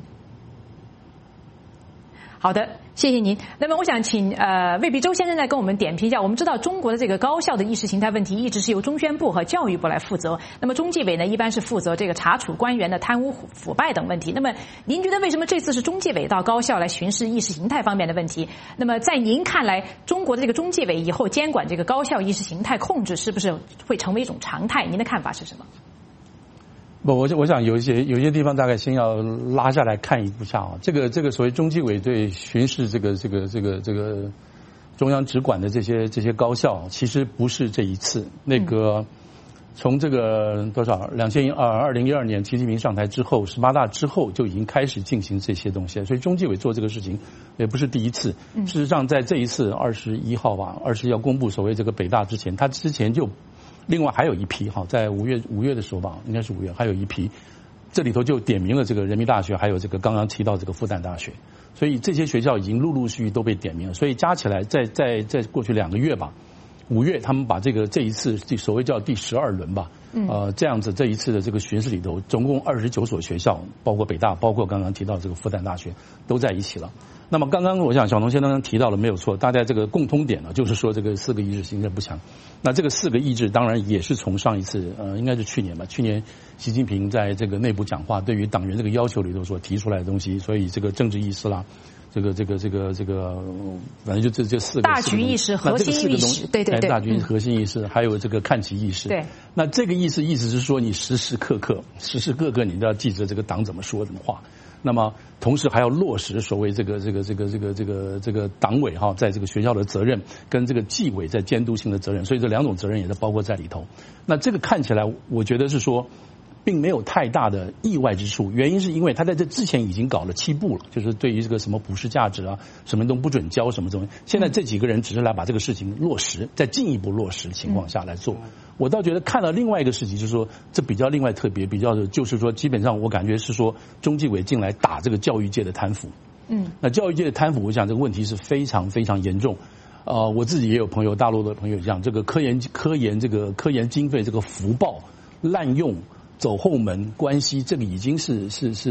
好的，谢谢您。那么，我想请呃魏必洲先生再跟我们点评一下。我们知道，中国的这个高校的意识形态问题一直是由中宣部和教育部来负责。那么，中纪委呢，一般是负责这个查处官员的贪污腐败等问题。那么，您觉得为什么这次是中纪委到高校来巡视意识形态方面的问题？那么，在您看来，中国的这个中纪委以后监管这个高校意识形态控制，是不是会成为一种常态？您的看法是什么？ 不，我我想有一些有一些地方大概先要拉下来看一下啊。这个这个所谓中纪委对巡视这个这个这个这个中央直管的这些这些高校，其实不是这一次。那个从这个多少两千二二零一二年习近平上台之后，十八大之后就已经开始进行这些东西，所以中纪委做这个事情也不是第一次。事实上，在这一次二十一号吧，二十要公布所谓这个北大之前，他之前就。另外还有一批哈，在五月五月的时候吧，应该是五月，还有一批，这里头就点名了这个人民大学，还有这个刚刚提到这个复旦大学，所以这些学校已经陆陆续续都被点名了，所以加起来在在在过去两个月吧，五月他们把这个这一次所谓叫第十二轮吧，呃这样子这一次的这个巡视里头，总共二十九所学校，包括北大，包括刚刚提到这个复旦大学都在一起了。那么刚刚我想小农先生提到了没有错，大家这个共通点呢，就是说这个四个意识形态不强。那这个四个意志当然也是从上一次呃应该是去年吧，去年习近平在这个内部讲话对于党员这个要求里头所提出来的东西，所以这个政治意识啦，这个这个这个这个反正就这这四个大局意识、核心意识，对对对， 大局核心意识，还有这个看齐意识。 对， 那这个意思意思是说，你时时刻刻、时时刻刻你都要记着这个党怎么说怎么话。那么，同时还要落实所谓这个这个这个这个这个这个党委哈，在这个学校的责任跟这个纪委在监督性的责任，所以这两种责任也是包括在里头。那这个看起来，我觉得是说，并没有太大的意外之处。原因是因为他在这之前已经搞了七步了，就是对于这个什么普世价值啊，什么都不准教什么东西。现在这几个人只是来把这个事情落实，再进一步落实的情况下来做。我倒觉得看到另外一个事情，就是说这比较另外特别，比较的就是说，基本上我感觉是说中纪委进来打这个教育界的贪腐。嗯，那教育界的贪腐，我想这个问题是非常非常严重。呃，我自己也有朋友，大陆的朋友讲，这个科研科研这个科研经费这个福报滥用、走后门关系，这个已经是是是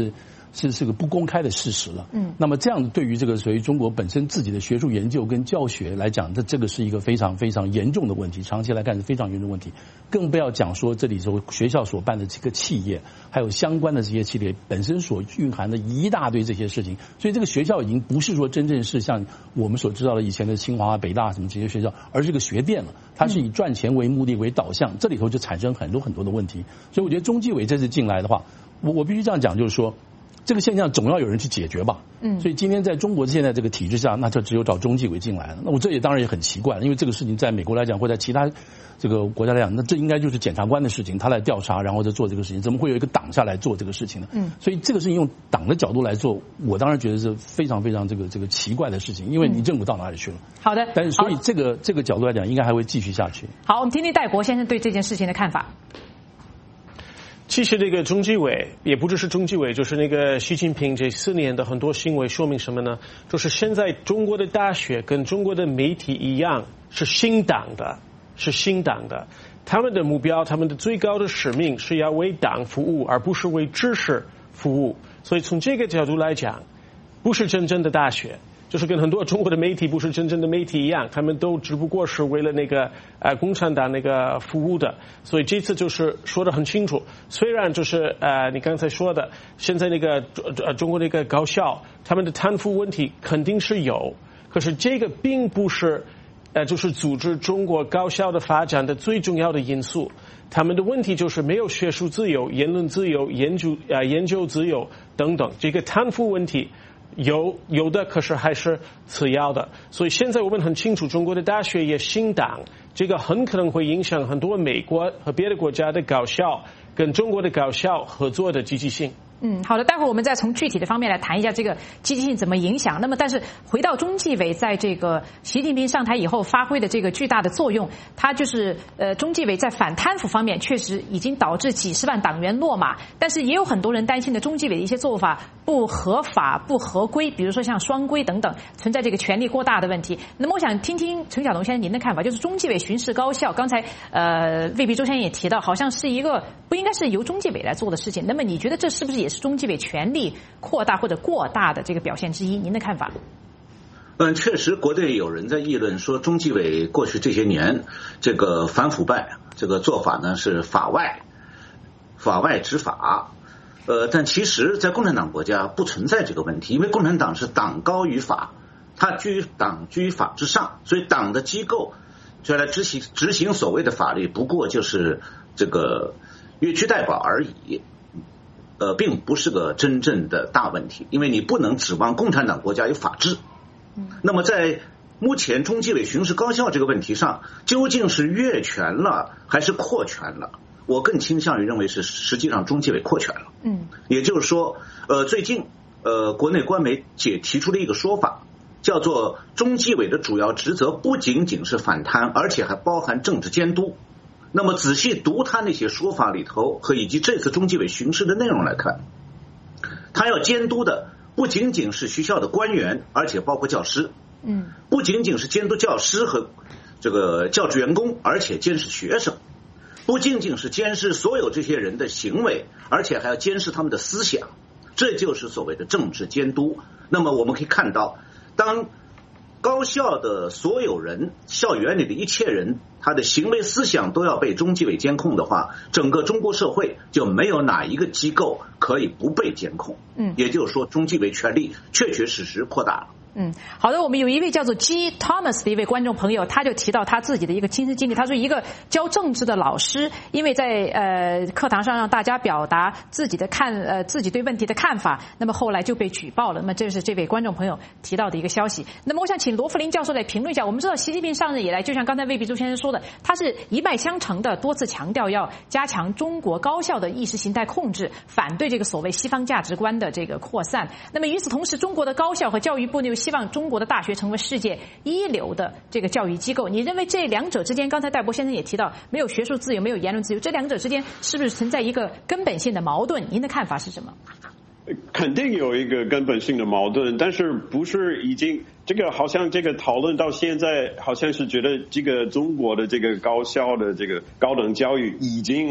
是是个不公开的事实了。嗯，那么这样对于这个属于中国本身自己的学术研究跟教学来讲，这这个是一个非常非常严重的问题，长期来看是非常严重的问题。更不要讲说这里头学校所办的这个企业，还有相关的这些企业本身所蕴含的一大堆这些事情，所以这个学校已经不是说真正是像我们所知道的以前的清华、北大什么这些学校，而是个学店了。它是以赚钱为目的为导向，这里头就产生很多很多的问题。所以我觉得中纪委这次进来的话，我我必须这样讲，就是说这个现象总要有人去解决吧。嗯，所以今天在中国现在这个体制下，那就只有找中纪委进来了。那我这也当然也很奇怪了，因为这个事情在美国来讲，或者在其他这个国家来讲，那这应该就是检察官的事情，他来调查，然后再做这个事情，怎么会有一个党下来做这个事情呢？嗯，所以这个事情用党的角度来做，我当然觉得是非常非常这个这个奇怪的事情，因为你政府到哪里去了？ 好的， 但是所以这个这个角度来讲，应该还会继续下去。 好，我们听听戴国先生对这件事情的看法。 其实这个中纪委也不只是中纪委，就是那个习近平这四年的很多行为说明什么呢？就是现在中国的大学跟中国的媒体一样，是新党的，是新党的。他们的目标，他们的最高的使命是要为党服务，而不是为知识服务。所以从这个角度来讲，不是真正的大学。就是跟很多中国的媒体不是真正的媒体一样，他们都只不过是为了那个呃共产党那个服务的，所以这次就是说得很清楚。虽然就是呃你刚才说的，现在那个呃中国那个高校，他们的贪腐问题肯定是有，可是这个并不是呃就是阻止中国高校的发展的最重要的因素。他们的问题就是没有学术自由、言论自由、研究呃研究自由等等，这个贪腐问题。有有的，可是还是次要的。所以现在我们很清楚，中国的大学也新党，这个很可能会影响很多美国和别的国家的高校跟中国的高校合作的积极性。 嗯，好的，待会儿我们再从具体的方面来谈一下这个积极性怎么影响。那么，但是回到中纪委在这个习近平上台以后发挥的这个巨大的作用，它就是呃，中纪委在反贪腐方面确实已经导致几十万党员落马，但是也有很多人担心的中纪委的一些做法不合法、不合规，比如说像双规等等，存在这个权力过大的问题。那么，我想听听陈晓东先生您的看法，就是中纪委巡视高校，刚才呃，魏必周先生也提到，好像是一个不应该是由中纪委来做的事情。那么，你觉得这是不是也是中纪委权力扩大或者过大的这个表现之一？您的看法？ 嗯，确实，国内有人在议论说，中纪委过去这些年这个反腐败这个做法呢是法外，法外执法。呃，但其实，在共产党国家不存在这个问题，因为共产党是党高于法，它居党居法之上，所以党的机构就来执行执行所谓的法律，不过就是这个越区代表而已。呃，并不是个真正的大问题，因为你不能指望共产党国家有法治。那么在目前中纪委巡视高校这个问题上，究竟是越权了还是扩权了？我更倾向于认为是实际上中纪委扩权了。嗯，也就是说，呃，最近呃，国内官媒解提出了一个说法，叫做中纪委的主要职责不仅仅是反贪，而且还包含政治监督。那么仔细读他那些说法里头和以及这次中纪委巡视的内容来看，他要监督的不仅仅是学校的官员，而且包括教师。嗯，不仅仅是监督教师和这个教职员工，而且监视学生。不仅仅是监视所有这些人的行为，而且还要监视他们的思想。这就是所谓的政治监督。那么我们可以看到，当高校的所有人，校园里的一切人，他的行为思想都要被中纪委监控的话，整个中国社会就没有哪一个机构可以不被监控。嗯，也就是说，中纪委权力确确实实扩大了。 嗯，好的，我们有一位叫做 G Thomas 的一位观众朋友，他就提到他自己的一个亲身经历。他说，一个教政治的老师，因为在呃课堂上让大家表达自己的看呃自己对问题的看法，那么后来就被举报了。那么这是这位观众朋友提到的一个消息。那么我想请罗福林教授来评论一下。我们知道习近平上任以来，就像刚才魏必周先生说的，他是一脉相承的，多次强调要加强中国高校的意识形态控制，反对这个所谓西方价值观的这个扩散。那么与此同时，中国的高校和教育部呢，希望中国的大学成为世界一流的这个教育机构。你认为这两者之间，刚才戴博先生也提到，没有学术自由，没有言论自由，这两者之间是不是存在一个根本性的矛盾？您的看法是什么？ 肯定有一个根本性的矛盾，但是不是已经这个好像这个讨论到现在，好像是觉得这个中国的这个高校的这个高等教育已经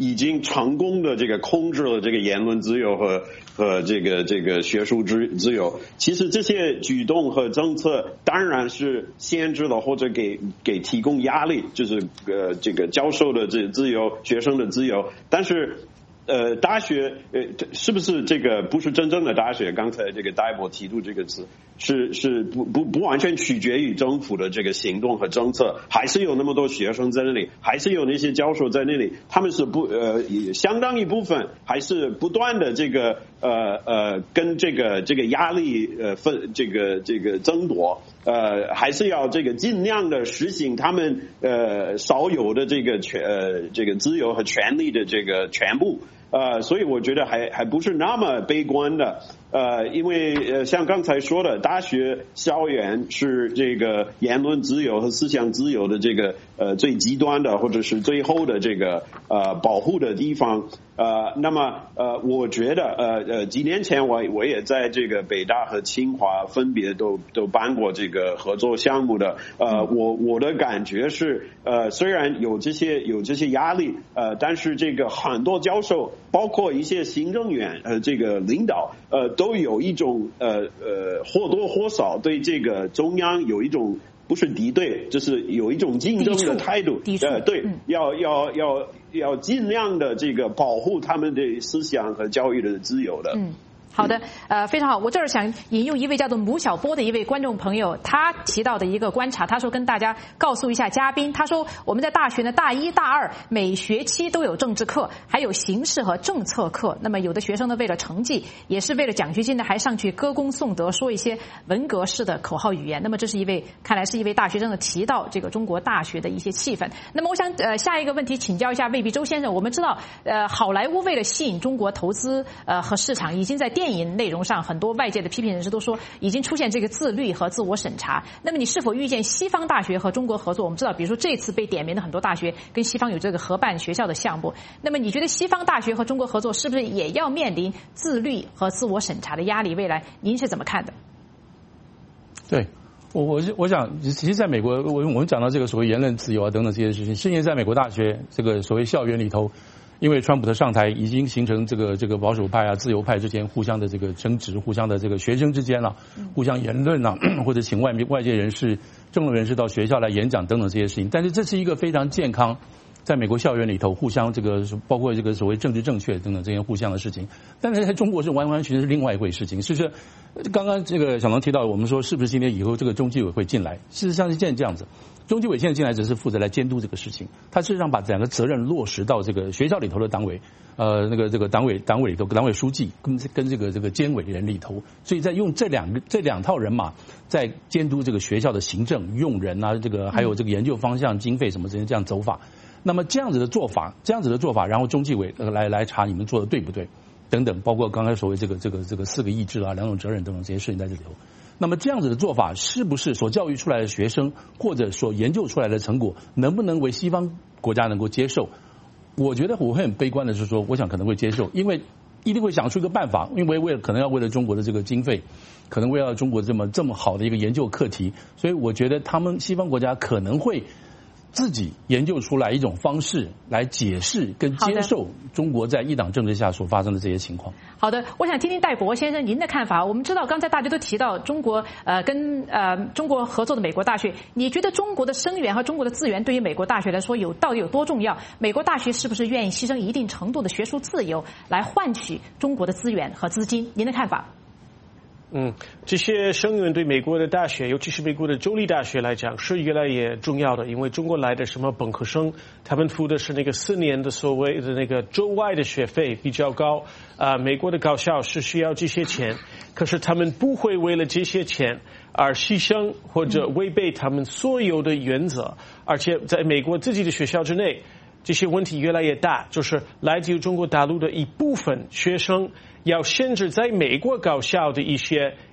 已经成功的这个控制了这个言论自由和和这个这个学术自自由。其实这些举动和政策当然是限制了或者给给提供压力，就是呃这个教授的这自由、学生的自由，但是。呃，大学呃，是不是这个不是真正的大学？刚才这个戴博提出这个词，是是不不不完全取决于政府的这个行动和政策，还是有那么多学生在那里，还是有那些教授在那里，他们是不呃相当一部分还是不断的这个呃呃跟这个这个压力呃分这个这个争夺。呃，还是要这个尽量的实行他们呃少有的这个权呃这个自由和权利的这个全部。呃，所以我觉得还还不是那么悲观的，呃，因为呃像刚才说的，大学校园是这个言论自由和思想自由的这个呃最极端的或者是最后的这个呃保护的地方。呃，那么呃，我觉得呃呃几年前我我也在这个北大和清华分别都都办过这个合作项目的。呃，我我的感觉是，呃，虽然有这些有这些压力，呃，但是这个很多教授，包括一些行政院呃这个领导，呃，都有一种呃呃或多或少对这个中央有一种。不是敌对，就是有一种竞争的态度。呃，对，嗯、要要要要尽量的这个保护他们的思想和教育的自由的。 嗯。好的，呃，非常好。我这儿想引用一位叫做母小波的一位观众朋友，他提到的一个观察，他说跟大家告诉一下嘉宾，他说我们在大学呢，大一、大二每学期都有政治课，还有形势和政策课。那么有的学生呢，为了成绩，也是为了奖学金呢，还上去歌功颂德，说一些文革式的口号语言。那么这是一位看来是一位大学生的提到这个中国大学的一些气氛。那么我想呃下一个问题请教一下魏必周先生，我们知道呃好莱坞为了吸引中国投资呃和市场，已经在电影内容上，很多外界的批评人士都说已经出现这个自律和自我审查。那么你是否预见西方大学和中国合作？我们知道，比如说这次被点名的很多大学跟西方有这个合办学校的项目。那么你觉得西方大学和中国合作是不是也要面临自律和自我审查的压力？未来您是怎么看的？ 对。我我我想，其实在美国，我我们讲到这个所谓言论自由啊等等这些事情，是因为在美国大学这个所谓校园里头。因为川普的上台已经形成这个这个保守派啊、自由派之间互相的这个争执，互相的这个学生之间啊，互相言论啊，或者请外面外界人士、政论人士到学校来演讲等等这些事情。但是这是一个非常健康，在美国校园里头互相这个包括这个所谓政治正确等等这些互相的事情。但是在中国是完完全全是另外一回事情。是不是？刚刚这个小龙提到，我们说是不是今天以后这个中纪委会进来？事实上是现在这样子。中纪委现在进来只是负责来监督这个事情，他事实上把两个责任落实到这个学校里头的党委，呃，那个这个党委党委里头，党委书记跟跟这个这个监委人里头，所以在用这两个这两套人马在监督这个学校的行政用人啊，这个还有这个研究方向、经费什么这些这样走法。那么这样子的做法，这样子的做法，然后中纪委来来查你们做的对不对，等等，包括刚才所谓这个这个这个四个意志啊、两种责任等等这些事情在这里头。那么这样子的做法，是不是所教育出来的学生或者所研究出来的成果，能不能为西方国家能够接受？我觉得我会很悲观的是说，我想可能会接受，因为一定会想出一个办法，因为为了可能要为了中国的这个经费，可能为了中国这么这么好的一个研究课题，所以我觉得他们西方国家可能会自己研究出来一种方式来解释跟接受中国在一党政治下所发生的这些情况。 好的，我想听听戴博先生您的看法。我们知道刚才大家都提到中国呃跟呃中国合作的美国大学，你觉得中国的生源和中国的资源对于美国大学来说有到底有多重要？美国大学是不是愿意牺牲一定程度的学术自由来换取中国的资源和资金？您的看法？ 嗯，这些生源对美国的大学，尤其是美国的州立大学来讲，是越来越重要的。因为中国来的什么本科生，他们付的是那个四年的所谓的那个州外的学费比较高，啊、呃，美国的高校是需要这些钱，可是他们不会为了这些钱而牺牲或者违背他们所有的原则，而且在美国自己的学校之内，这些问题越来越大，就是来自于中国大陆的一部分学生要限制在美国高校的一些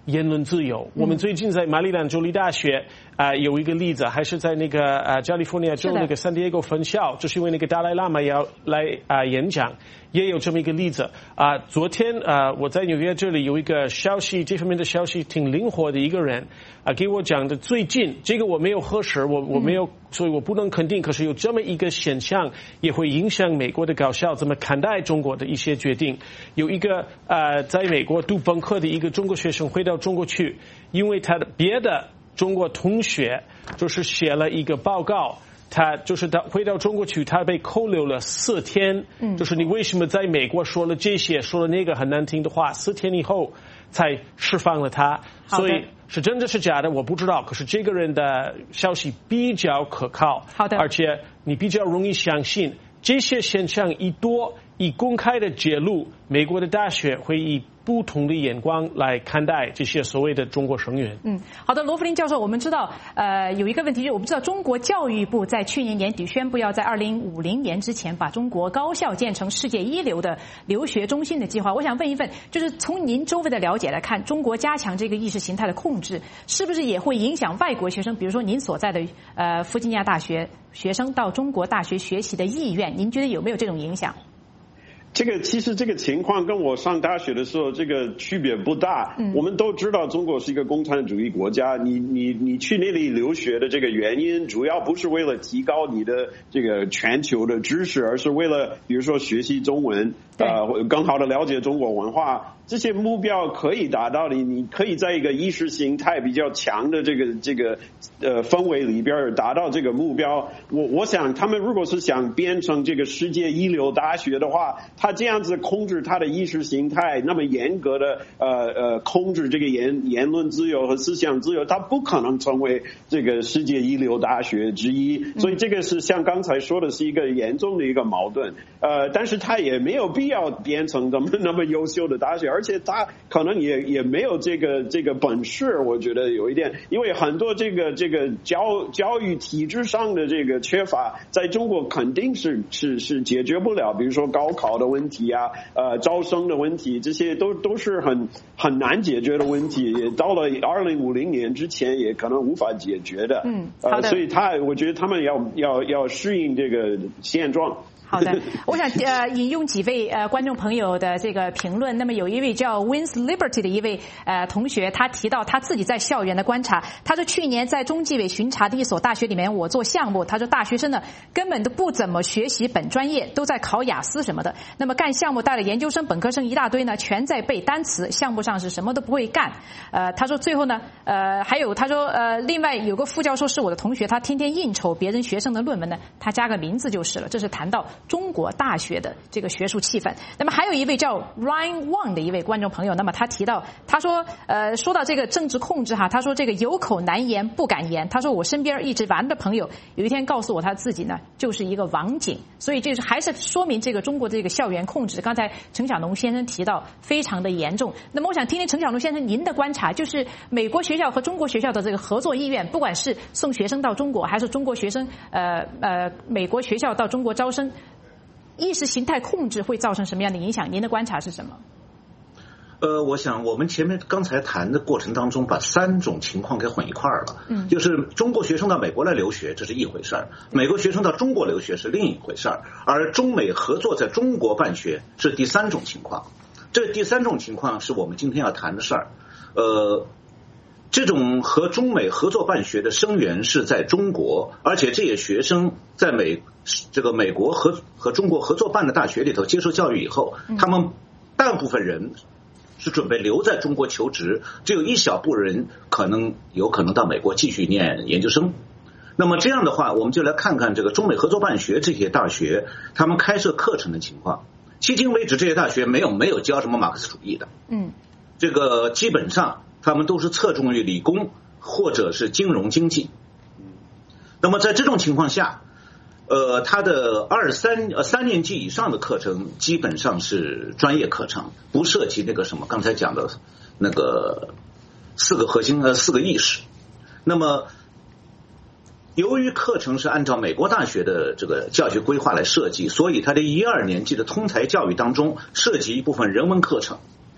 言论自由。我们最近在马里兰州立大学啊、呃、有一个例子，还是在那个呃加利福尼亚州那个圣地亚哥分校，就是因为那个达赖喇嘛要来啊、呃、演讲，也有这么一个例子啊、呃。昨天啊、呃、我在纽约这里有一个消息，这方面的消息挺灵活的一个人啊、呃、给我讲的，最近这个我没有核实，我我没有、嗯，所以我不能肯定。可是有这么一个现象，也会影响美国的高校怎么看待中国的一些决定。有一个呃在美国读本科的一个中国学生回到中国去，因为他的别的中国同学就是写了一个报告，他就是到回到中国去，他被扣留了四天。嗯，就是你为什么在美国说了这些，说了那个很难听的话，四天以后才释放了他。所以是真的是假的我不知道，可是这个人的消息比较可靠。 好的， 而且你比较容易相信。这些现象一多，一公开的揭露，美国的大学会以不同的眼光来看待这些所谓的中国生源。 嗯，好的，罗弗林教授，我们知道，呃，有一个问题，就是我们知道中国教育部在去年年底宣布要在二零五零年之前把中国高校建成世界一流的留学中心的计划。我想问一问，就是从您周围的了解来看，中国加强这个意识形态的控制，是不是也会影响外国学生，比如说您所在的呃弗吉尼亚大学学生到中国大学学习的意愿？您觉得有没有这种影响？ 这个其实这个情况跟我上大学的时候这个区别不大。嗯，我们都知道中国是一个共产主义国家，你你你去那里留学的这个原因，主要不是为了提高你的这个全球的知识，而是为了比如说学习中文，呃，更好的了解中国文化。这些目标可以达到的，你可以在一个意识形态比较强的这个这个呃氛围里边达到这个目标。我我想他们如果是想变成这个世界一流大学的话，他这样子控制他的意识形态，那么严格的呃呃控制这个言言论自由和思想自由，他不可能成为这个世界一流大学之一。所以这个是像刚才说的是一个严重的一个矛盾。呃，但是他也没有必要变成那么那么优秀的大学，而且他可能也也没有这个这个本事。我觉得有一点，因为很多这个这个教教育体制上的这个缺乏，在中国肯定是是是解决不了。比如说高考的问题啊，呃，招生的问题，这些都都是很很难解决的问题。也到了二零五零年之前，也可能无法解决的。嗯，好的。呃，所以他我觉得他们要要要适应这个现状。 好的，我想呃引用几位呃观众朋友的这个评论。那么有一位叫 Wins Liberty 的一位呃同学，他提到他自己在校园的观察。他说去年在中纪委巡查的一所大学里面，我做项目，他说大学生呢根本都不怎么学习本专业，都在考雅思什么的。那么干项目带了研究生、本科生一大堆呢，全在背单词，项目上是什么都不会干。呃，他说最后呢，呃，还有他说呃，另外有个副教授是我的同学，他天天应酬别人学生的论文呢，他加个名字就是了。这是谈到中国大学的这个学术气氛。那么还有一位叫 Ryan Wang 的一位观众朋友，那么他提到，他说，呃，说到这个政治控制哈，他说这个有口难言不敢言。他说我身边一直玩的朋友，有一天告诉我他自己呢就是一个网警，所以这是还是说明这个中国这个校园控制。刚才陈小农先生提到非常的严重。那么我想听听陈小农先生您的观察，就是美国学校和中国学校的这个合作意愿，不管是送学生到中国，还是中国学生呃呃美国学校到中国招生。意识形态控制会造成什么样的影响？您的观察是什么？ 呃，我想我们前面刚才谈的过程当中，把三种情况给混一块儿了。嗯，就是中国学生到美国来留学，这是一回事儿；美国学生到中国留学是另一回事儿，而中美合作在中国办学是第三种情况。这第三种情况是我们今天要谈的事儿。呃。这种和中美合作办学的生源是在中国，而且这些学生在美这个美国和和中国合作办的大学里头接受教育以后，他们大部分人是准备留在中国求职，只有一小部分人可能有可能到美国继续念研究生。那么这样的话，我们就来看看这个中美合作办学这些大学他们开设课程的情况。迄今为止，这些大学没有没有教什么马克思主义的，嗯，这个基本上。他们都是侧重于理工或者是金融经济。那么在这种情况下，呃，他的二三呃三年级以上的课程基本上是专业课程，不涉及那个什么刚才讲的那个四个核心呃四个意识。那么由于课程是按照美国大学的这个教学规划来设计，所以他的一二年级的通才教育当中涉及一部分人文课程。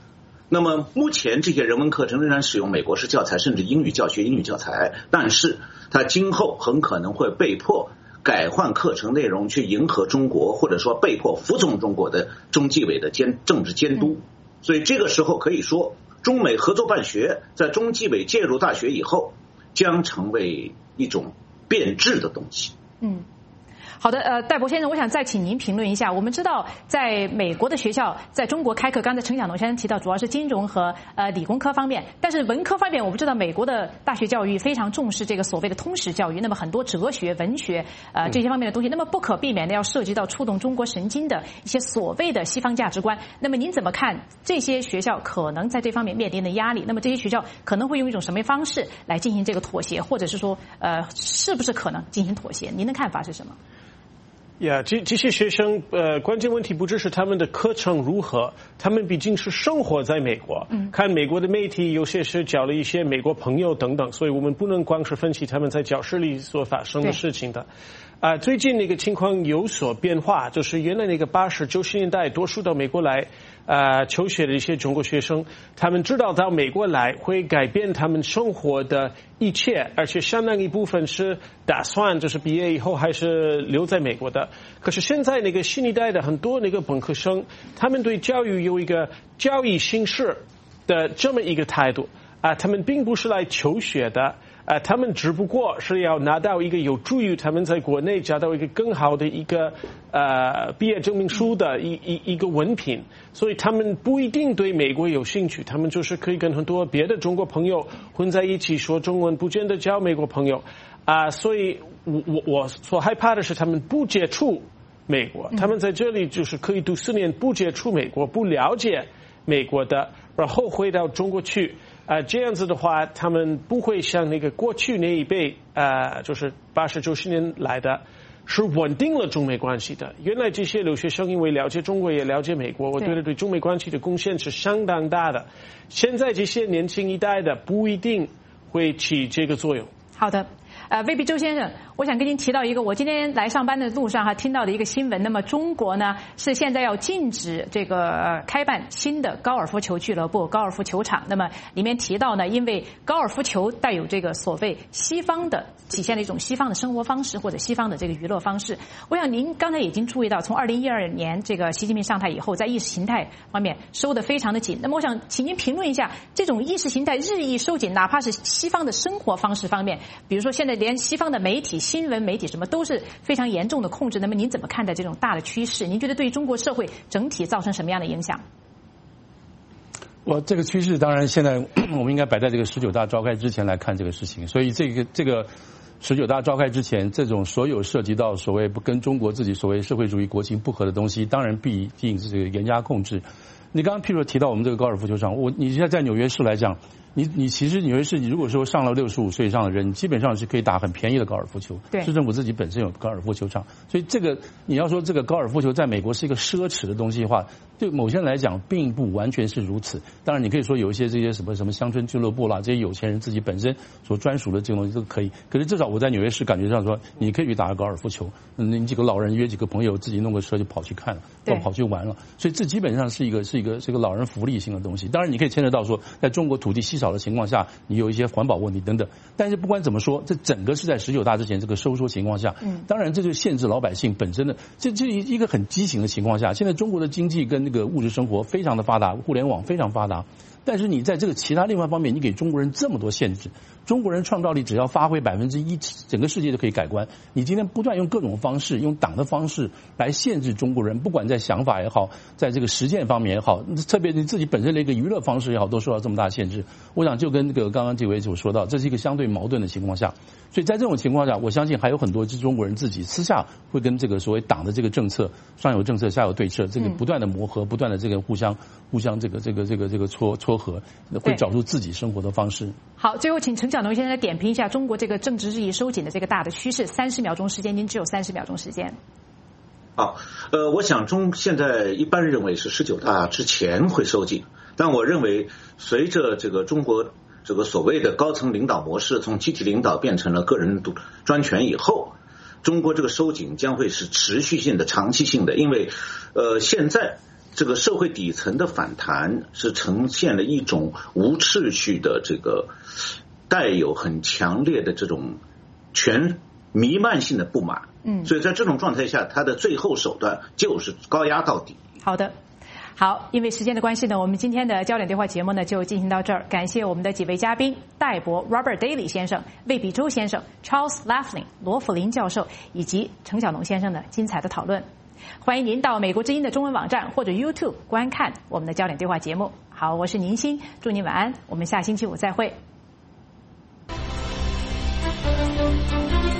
那么目前这些人文课程仍然使用美国式教材，甚至英语教学、英语教材，但是它今后很可能会被迫改换课程内容，去迎合中国，或者说被迫服从中国的中纪委的监政治监督。所以这个时候可以说，中美合作办学在中纪委介入大学以后，将成为一种变质的东西。 嗯。好的，呃，戴博先生，我想再请您评论一下。我们知道，在美国的学校在中国开课，刚才陈晓农先生提到，主要是金融和呃理工科方面，但是文科方面，我们知道美国的大学教育非常重视这个所谓的通识教育，那么很多哲学、文学呃这些方面的东西，那么不可避免的要涉及到触动中国神经的一些所谓的西方价值观。那么您怎么看这些学校可能在这方面面临的压力？那么这些学校可能会用一种什么方式来进行这个妥协，或者是说呃是不是可能进行妥协？您的看法是什么？ 呀，这这些学生，呃，关键问题不只是他们的课程如何，他们毕竟是生活在美国，嗯，看美国的媒体，有些是交了一些美国朋友等等，所以我们不能光是分析他们在教室里所发生的事情的。啊、呃，最近那个情况有所变化，就是原来那个八十九十年代多数到美国来呃求学的一些中国学生，他们知道到美国来会改变他们生活的一切，而且相当一部分是打算就是毕业以后还是留在美国的。可是现在那个新一代的很多那个本科生，他们对教育有一个教育形式的这么一个态度啊、呃，他们并不是来求学的。呃，他们只不过是要拿到一个有助于他们在国内找到一个更好的一个呃毕业证明书的一一一个文凭，所以他们不一定对美国有兴趣，他们就是可以跟很多别的中国朋友混在一起说中文，不见得交美国朋友啊、呃，所以我我我所害怕的是他们不接触美国，他们在这里就是可以读四年不接触美国，不了解美国的，然后回到中国去。呃，这样子的话，他们不会像那个过去那一辈，呃，就是八十九十年来的，是稳定了中美关系的。原来这些留学生因为了解中国也了解美国，我觉得对中美关系的贡献是相当大的。现在这些年轻一代的不一定会起这个作用。 好的。呃，未必周先生，我想跟您提到一个，我今天来上班的路上哈听到的一个新闻。那么中国呢是现在要禁止这个、呃、开办新的高尔夫球俱乐部、高尔夫球场。那么里面提到呢，因为高尔夫球带有这个所谓西方的体现了一种西方的生活方式或者西方的这个娱乐方式。我想您刚才已经注意到，从二零一二年这个习近平上台以后，在意识形态方面收得非常的紧。那么我想请您评论一下这种意识形态日益收紧，哪怕是西方的生活方式方面，比如说现在连西方的媒体、新闻媒体什么都是非常严重的控制。那么您怎么看待这种大的趋势？您觉得对中国社会整体造成什么样的影响？ 我这个趋势当然现在我们应该摆在这个十九大召开之前来看这个事情。所以这个这个十九大召开之前，这种所有涉及到所谓不跟中国自己所谓社会主义国情不合的东西，当然必定是这个严加控制。你刚刚譬如提到我们这个高尔夫球场，我你现在在纽约市来讲，你你其实纽约市，你如果说上了六十五岁以上的人，你基本上是可以打很便宜的高尔夫球。对，市政府自己本身有高尔夫球场，所以这个你要说这个高尔夫球在美国是一个奢侈的东西的话，对某些人来讲并不完全是如此。当然，你可以说有一些这些什么什么乡村俱乐部啦，这些有钱人自己本身所专属的这种东西都可以。可是至少我在纽约市感觉上说，你可以去打个高尔夫球，你几个老人约几个朋友，自己弄个车就跑去看了，或跑去玩了。所以这基本上是一个是一个是一个老人福利性的东西。当然，你可以牵扯到说，在中国土地稀少的情况下，你有一些环保问题等等。但是不管怎么说，这整个是在十九大之前这个收缩情况下，嗯，当然这就限制老百姓本身的，这这一个很畸形的情况下。现在中国的经济跟那个物质生活非常的发达，互联网非常发达。但是你在这个其他另外一方面，你给中国人这么多限制，中国人创造力只要发挥百分之一，整个世界就可以改观。你今天不断用各种方式，用党的方式来限制中国人，不管在想法也好，在这个实践方面也好，特别你自己本身的一个娱乐方式也好，都受到这么大限制。我想就跟这个刚刚这位所说到，这是一个相对矛盾的情况下。所以在这种情况下，我相信还有很多中国人自己私下会跟这个所谓党的这个政策，上有政策下有对策，这个不断的磨合，不断的这个互相互相这个这个这个这个撮撮合，会找出自己生活的方式。 好，最后请陈晓农先生来点评一下中国这个政治日益收紧的这个大的趋势。三十秒钟时间，您只有三十秒钟时间。 好，呃，我想中现在一般认为是十九大之前会收紧，但我认为随着这个中国这个所谓的高层领导模式从集体领导变成了个人独专权以后，中国这个收紧将会是持续性的、长期性的，因为呃现在这个社会底层的反弹是呈现了一种无秩序的这个带有很强烈的这种全弥漫性的不满。嗯，所以在这种状态下，他的最后手段就是高压到底。 好的。好，因为时间的关系呢，我们今天的焦点对话节目呢就进行到这儿。感谢我们的几位嘉宾：戴博 Robert Daly 先生、魏比洲先生、Charles Laughlin 罗弗林教授以及程小农先生的精彩的讨论。欢迎您到美国之音的中文网站或者 YouTube 观看我们的焦点对话节目。好，我是宁欣，祝您晚安，我们下星期五再会。